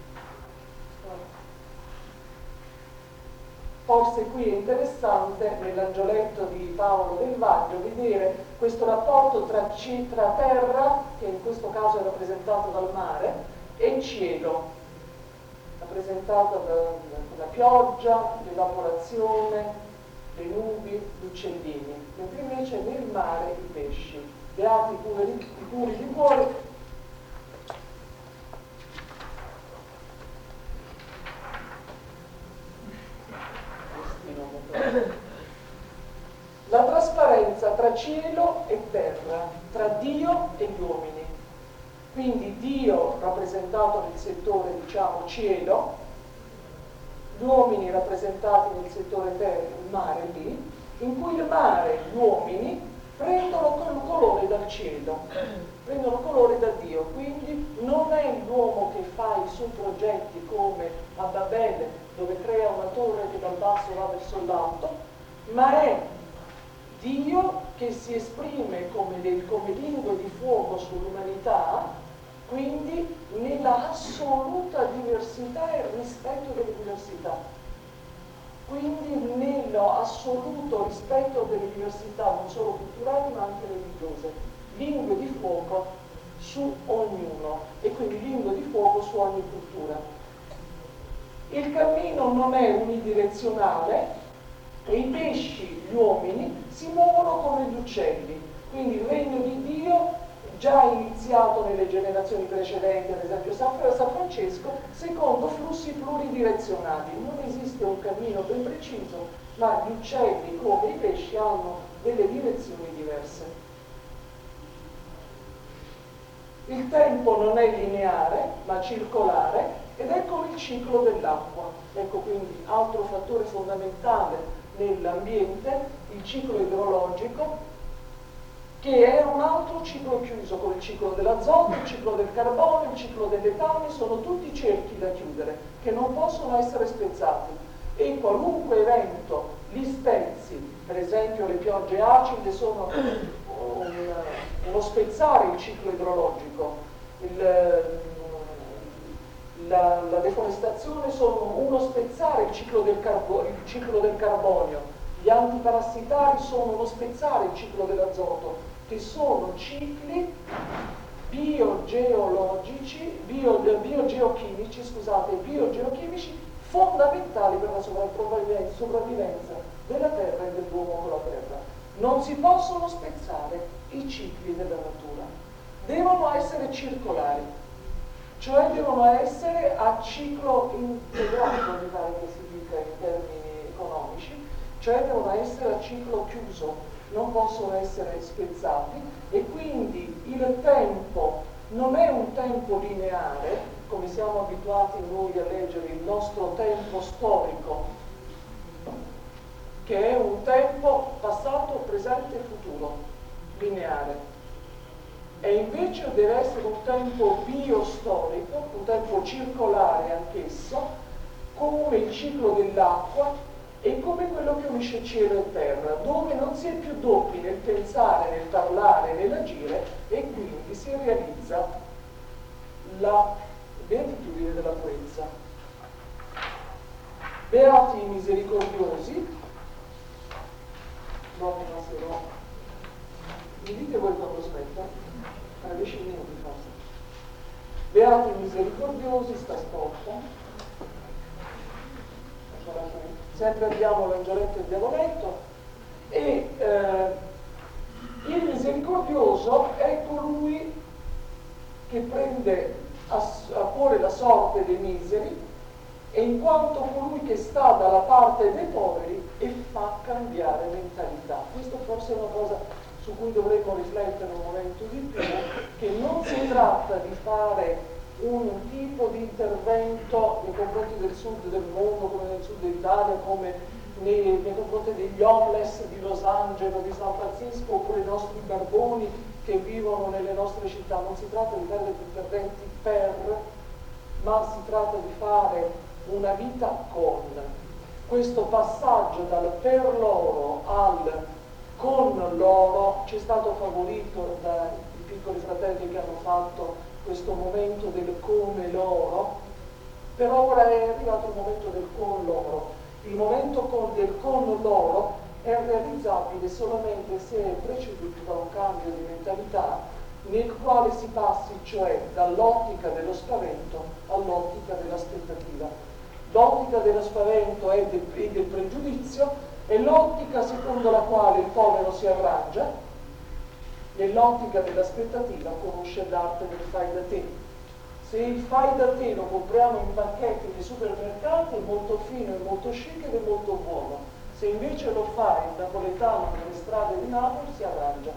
Forse qui è interessante nell'angioletto di Paolo del Vaglio vedere questo rapporto tra, tra terra, che in questo caso è rappresentato dal mare, e cielo, rappresentato dalla pioggia, l'evaporazione, le nubi, gli uccellini, mentre invece nel mare i pesci. Beati i puri, i puri di cuore. La trasparenza tra cielo e terra, tra Dio e gli uomini. Quindi Dio rappresentato nel settore, diciamo, cielo, gli uomini rappresentati nel settore terra, il mare lì, in cui il mare e gli uomini prendono colore dal cielo, prendono colore da Dio. Quindi non è l'uomo che fa i suoi progetti come a Babele, dove crea una torre che dal basso va verso l'alto, ma è Dio che si esprime come, del, come lingue di fuoco sull'umanità, quindi nella assoluta diversità e rispetto delle diversità. Quindi nello assoluto rispetto delle diversità, non solo culturali ma anche religiose. Lingue di fuoco su ognuno e quindi lingue di fuoco su ogni cultura. Il cammino non è unidirezionale e i pesci, gli uomini, si muovono come gli uccelli. Quindi il regno di Dio, già iniziato nelle generazioni precedenti, ad esempio San Francesco, secondo flussi pluridirezionali. Non esiste un cammino ben preciso, ma gli uccelli come i pesci hanno delle direzioni diverse. Il tempo non è lineare, ma circolare, ed è come il ciclo dell'acqua. Ecco quindi altro fattore fondamentale nell'ambiente, il ciclo idrologico, che è un altro ciclo chiuso, con il ciclo dell'azoto, il ciclo del carbonio, il ciclo dell'etano, sono tutti cerchi da chiudere, che non possono essere spezzati. E qualunque evento li spezzi, per esempio le piogge acide sono un, uno spezzare il ciclo idrologico, il, la, la deforestazione sono uno spezzare il ciclo del, carbo, il ciclo del carbonio, gli antiparassitari sono uno spezzare il ciclo dell'azoto, che sono cicli biogeologici, bio, biogeochimici, scusate, biogeochimici fondamentali per la sopravvivenza, sopravvivenza della Terra e dell'uomo con la Terra. Non si possono spezzare i cicli della natura, devono essere circolari, cioè devono essere a ciclo integrato, mi pare che si dica in termini economici, cioè devono essere a ciclo chiuso, non possono essere spezzati, e quindi il tempo non è un tempo lineare, come si siamo abituati noi a leggere il nostro tempo storico, che è un tempo passato, presente e futuro, lineare. E invece deve essere un tempo biostorico, un tempo circolare anch'esso, come il ciclo dell'acqua e come quello che unisce cielo e terra, dove non si è più doppi nel pensare, nel parlare, nell'agire, e quindi si realizza la beatitudine della purezza. Beati i misericordiosi, no, no, mi dite voi quando smetta? A dieci minuti forse. Beati i misericordiosi, sta sporta. Sempre abbiamo l'angioletto e il diavoletto. E eh, il misericordioso è colui che prende a, a cuore la sorte dei miseri, e in quanto colui che sta dalla parte dei poveri e fa cambiare mentalità. Questo forse è una cosa su cui dovremmo riflettere un momento di più, che non si tratta di fare un tipo di intervento nei confronti del sud del mondo, come nel sud d'Italia, come nei, nei confronti degli homeless di Los Angeles, di San Francisco, oppure i nostri barboni che vivono nelle nostre città. Non si tratta di fare degli interventi per, ma si tratta di fare una vita con. Questo passaggio dal per loro al con loro ci è stato favorito dai piccoli fratelli che hanno fatto questo momento del come loro, però ora è arrivato il momento del con loro. Il momento con, del con loro è realizzabile solamente se è preceduto da un cambio di mentalità nel quale si passi, cioè, dall'ottica dello spavento all'ottica dell'aspettativa. L'ottica dello spavento è del, è del pregiudizio, è l'ottica secondo la quale il povero si arrangia, nell'ottica dell'aspettativa conosce l'arte del fai da te. Se il fai da te lo compriamo in pacchetti di supermercati è molto fino, è molto chic ed è molto buono. Se invece lo fai il napoletano nelle strade di Napoli si arrangia.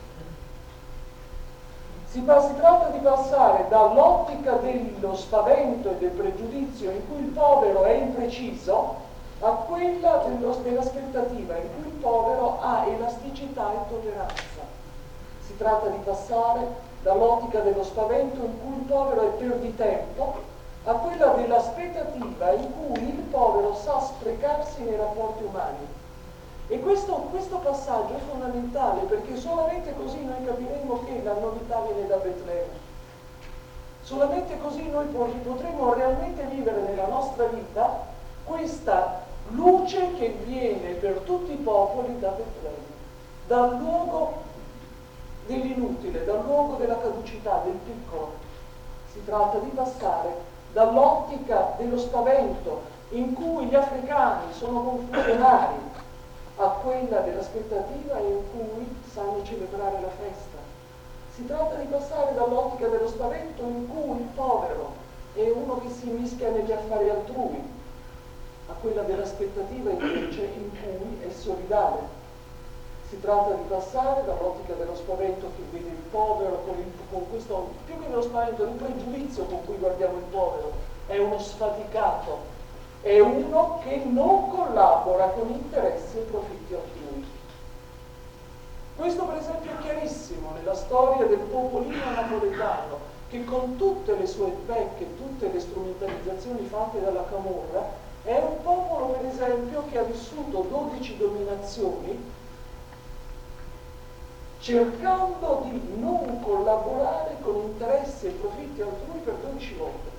Si, pa- si tratta di passare dall'ottica dello spavento e del pregiudizio in cui il povero è impreciso a quella dello, dell'aspettativa in cui il povero ha elasticità e tolleranza. Si tratta di passare dall'ottica dello spavento in cui il povero è perditempo a quella dell'aspettativa in cui il povero sa sprecarsi nei rapporti umani. E questo, questo passaggio è fondamentale, perché solamente così noi capiremo che la novità viene da Betlemme. Solamente così noi potremo realmente vivere nella nostra vita questa luce che viene per tutti i popoli da Betlemme, dal luogo dell'inutile, dal luogo della caducità, del piccolo. Si tratta di passare dall'ottica dello spavento in cui gli africani sono confusionari a quella dell'aspettativa in cui sanno celebrare la festa. Si tratta di passare dall'ottica dello spavento in cui il povero è uno che si mischia negli affari altrui, a quella dell'aspettativa invece in cui è solidale. Si tratta di passare dall'ottica dello spavento che vede il povero con, il, con questo, più che dello spavento, il pregiudizio con cui guardiamo il povero. È uno sfaticato, è uno che non collabora con interessi e profitti altrui. Questo per esempio è chiarissimo nella storia del popolino napoletano, che con tutte le sue pecche, tutte le strumentalizzazioni fatte dalla camorra, è un popolo per esempio che ha vissuto dodici dominazioni cercando di non collaborare con interessi e profitti altrui per dodici volte.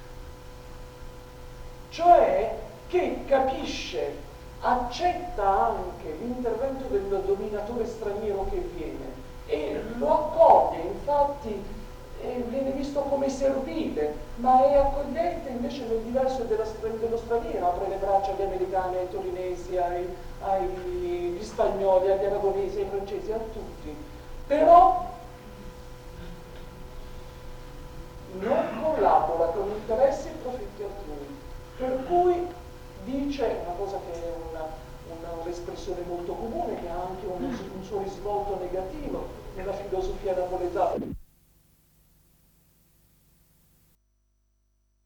Cioè che capisce, accetta anche l'intervento del dominatore straniero che viene e lo accoglie, infatti eh, viene visto come servile, ma è accogliente invece nel diverso della, dello straniero, apre le braccia agli americani, ai torinesi, ai, agli spagnoli, agli aragonesi, ai francesi, a tutti. Però non collabora con interessi e profitti altrui. Per cui dice una cosa che è una, una, un'espressione molto comune, che ha anche un, un suo risvolto negativo nella filosofia napoletana.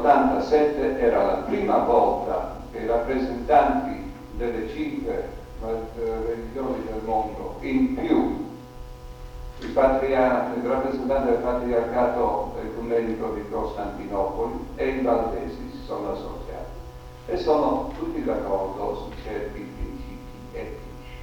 nell'ottantasette era la prima volta che i rappresentanti delle cinque religioni del mondo, in più il, patria, il rappresentante del patriarcato ecumenico di Costantinopoli e i valdesi si sono associati e sono tutti d'accordo su certi principi etici.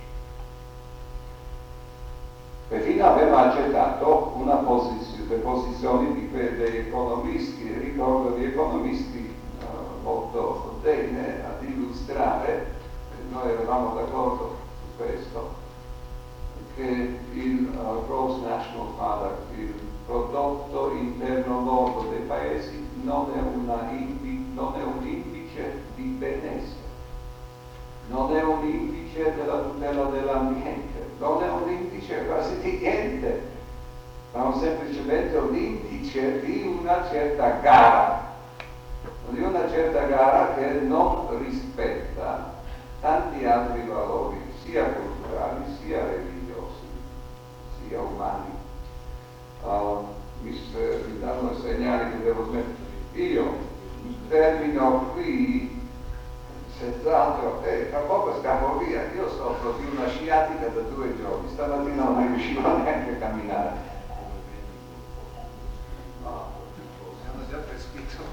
Perfino aveva accettato una posizione, le posizioni di degli economisti, ricordo gli economisti uh, molto bene ad illustrare, noi eravamo d'accordo su questo, che il uh, gross national product, il prodotto interno lordo dei paesi, non è, una indi, non è un indice di benessere, non è un indice della tutela dell'ambiente, non è un indice quasi di niente, ma è semplicemente un indice di una certa gara, di una certa gara che non rispetta tanti altri valori, sia culturali, sia religiosi, sia umani. Uh, mi, mi danno segnali che devo smettere. Io termino qui, senz'altro, e tra poco scappo via. Io soffro di una sciatica da due giorni, stamattina non riuscivo neanche a camminare. No, hanno già prescritto.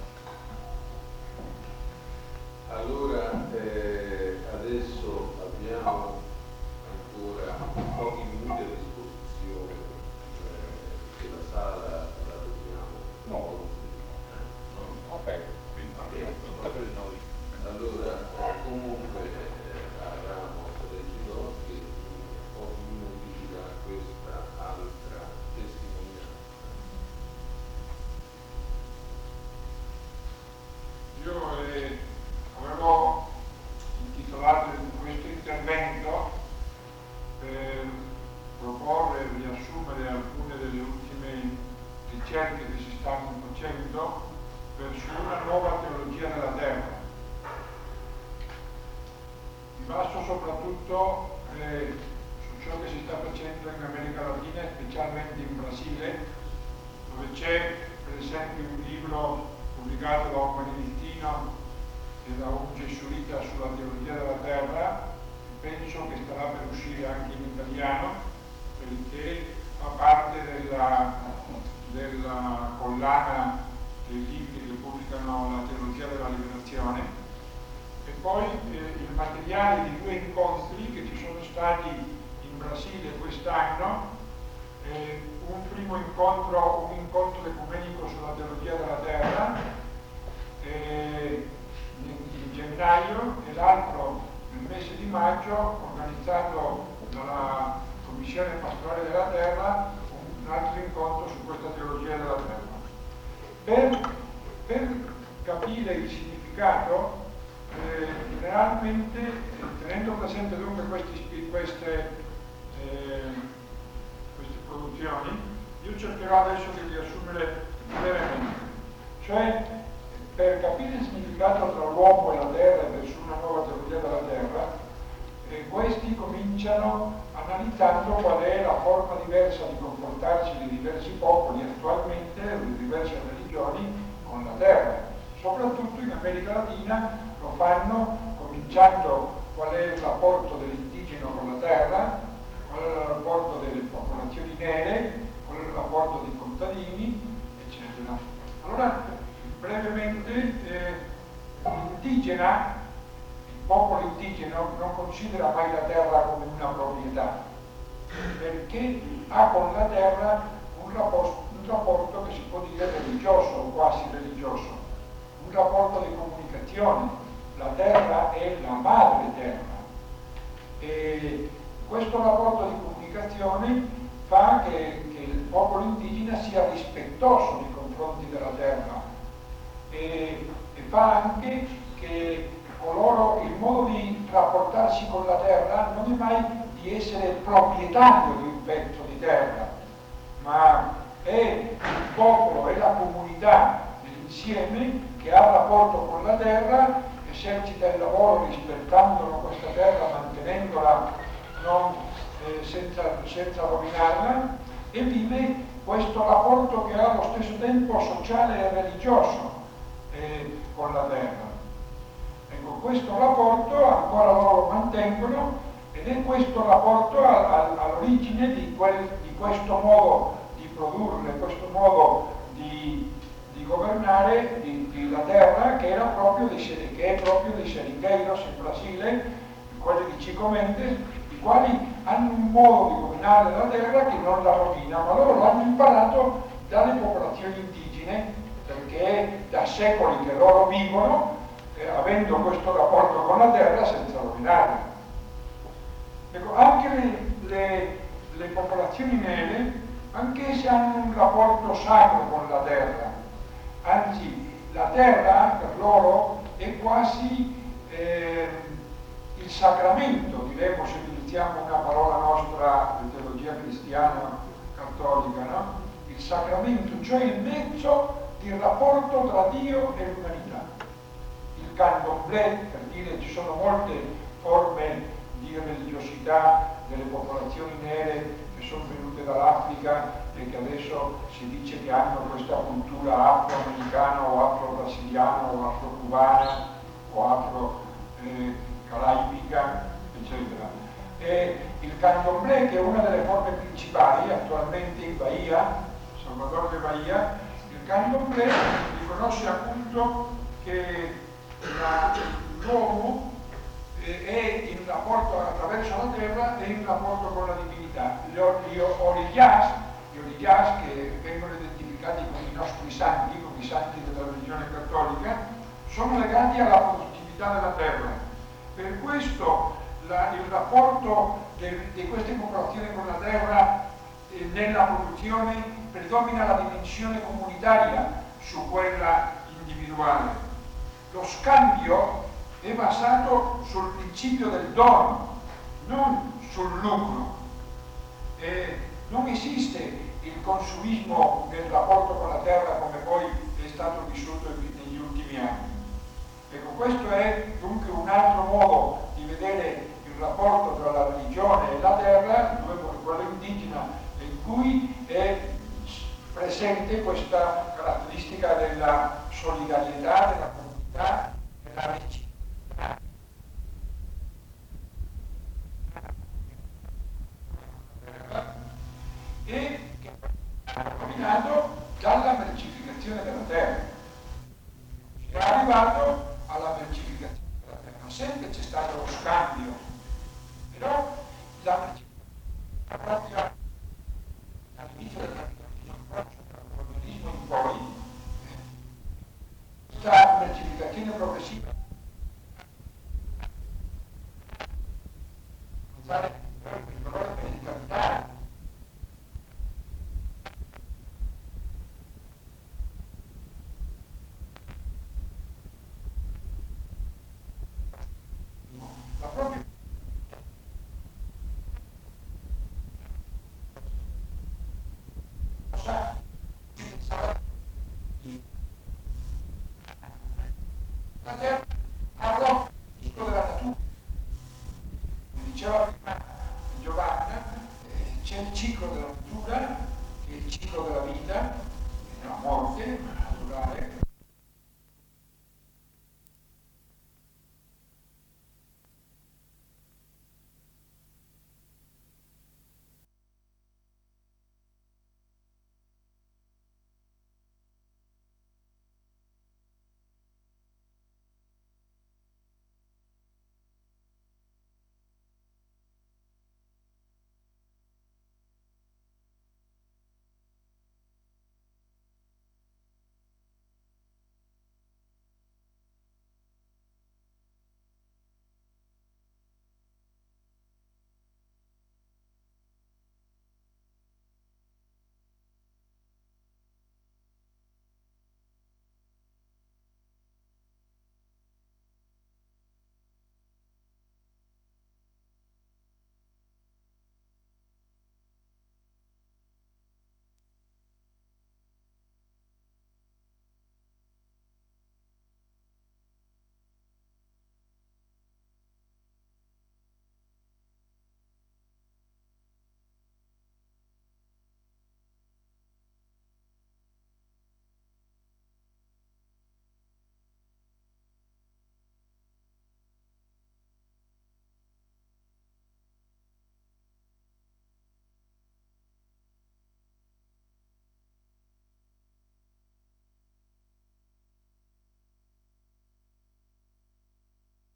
Allora, eh, adesso abbiamo ancora pochi minuti a disposizione, eh, che la sala la dobbiamo. No, no, ok, per noi. Allora, eh, comunque eh, avremo deciso che in pochi minuti ci darà questa altra testimonianza. Io eh, avevo intitolato questo intervento per proporre e riassumere alcune delle ultime ricerche che si stanno facendo verso una nuova teologia della terra. Mi baso soprattutto eh, su ciò che si sta facendo in America Latina, specialmente in Brasile, dove c'è per esempio un libro pubblicato da un benedittino e da un gesuita sulla teologia della terra, che penso che starà per uscire anche in italiano, perché fa parte della, della collana dei libri che pubblicano la teologia della liberazione. E poi eh, il materiale di due incontri che ci sono stati in Brasile quest'anno, eh, un primo incontro, un incontro ecumenico sulla teologia della terra eh, in, in gennaio e l'altro nel mese di maggio, organizzato dalla Commissione Pastorale della Terra, un altro incontro su questa teologia della terra. Per, per capire il significato, Eh, generalmente, eh, tenendo presente dunque questi, queste, eh, queste produzioni, io cercherò adesso di riassumere brevemente. Cioè, per capire il significato tra l'uomo e la terra e verso una nuova teoria della terra, eh, questi cominciano analizzando qual è la forma diversa di comportarsi dei diversi popoli attualmente, le diverse religioni, con la terra. Soprattutto in America Latina lo fanno cominciando qual è il rapporto dell'indigeno con la terra, qual è il rapporto delle popolazioni nere, qual è il rapporto dei contadini, eccetera. Allora, brevemente, eh, l'indigena, il popolo indigeno non considera mai la terra come una proprietà, perché ha con la terra un rapporto, un rapporto che si può dire religioso o quasi religioso, un rapporto di comunicazione. La terra è la madre terra e questo rapporto di comunicazione fa che, che il popolo indigena sia rispettoso nei confronti della terra e, e fa anche che coloro, il modo di rapportarsi con la terra non è mai di essere proprietario di un pezzo di terra, ma è il popolo, è la comunità, l'insieme che ha rapporto con la terra, esercita il lavoro rispettandolo questa terra, mantenendola non, eh, senza, senza rovinarla, e vive questo rapporto che ha allo stesso tempo sociale e religioso, eh, con la terra. Ecco, questo rapporto ancora loro mantengono ed è questo rapporto all'origine di, quel, di questo modo di produrre, questo modo di, di governare di, di la terra che, era proprio dei, che è proprio dei seringueiros in Brasile, quelli di Chico Mendes, i quali hanno un modo di governare la terra che non la rovina, ma loro l'hanno imparato dalle popolazioni indigene, perché da secoli che loro vivono eh, avendo questo rapporto con la terra senza rovinarla. Ecco, anche le, le, le popolazioni nere, anch'esse hanno un rapporto sacro con la terra, anzi la terra per loro è quasi eh, il sacramento, diremmo se utilizziamo una parola nostra di teologia cristiana cattolica, no? Il sacramento, cioè il mezzo di rapporto tra Dio e l'umanità. Il candomblé, per dire, ci sono molte forme di religiosità delle popolazioni nere che sono venute dall'Africa e che adesso si dice che hanno questa cultura afroamericana o afro-brasiliana o afro-cubana o afro-caraibica, eccetera. E il candomblé, che è una delle forme principali attualmente in Bahia, Salvador de Bahia, il candomblé riconosce appunto che l'uomo è in rapporto attraverso la terra e in rapporto con la divinità. Gli oriyas, gli oriyas che vengono identificati con i nostri santi, con i santi della religione cattolica, sono legati alla produttività della terra. Per questo la, il rapporto de, di queste popolazioni con la terra eh, nella produzione predomina la dimensione comunitaria su quella individuale. Lo scambio è basato sul principio del dono, non sul lucro. Eh, non esiste il consumismo nel rapporto con la terra come poi è stato vissuto negli ultimi anni. Ecco, questo è dunque un altro modo di vedere il rapporto tra la religione e la terra, quello indigena, in cui è presente questa caratteristica della solidarietà, della comunità, della reciprocità. E che è combinato dalla mercificazione della terra. È arrivato alla mercificazione della terra, sempre c'è stato lo scambio, però la mercificazione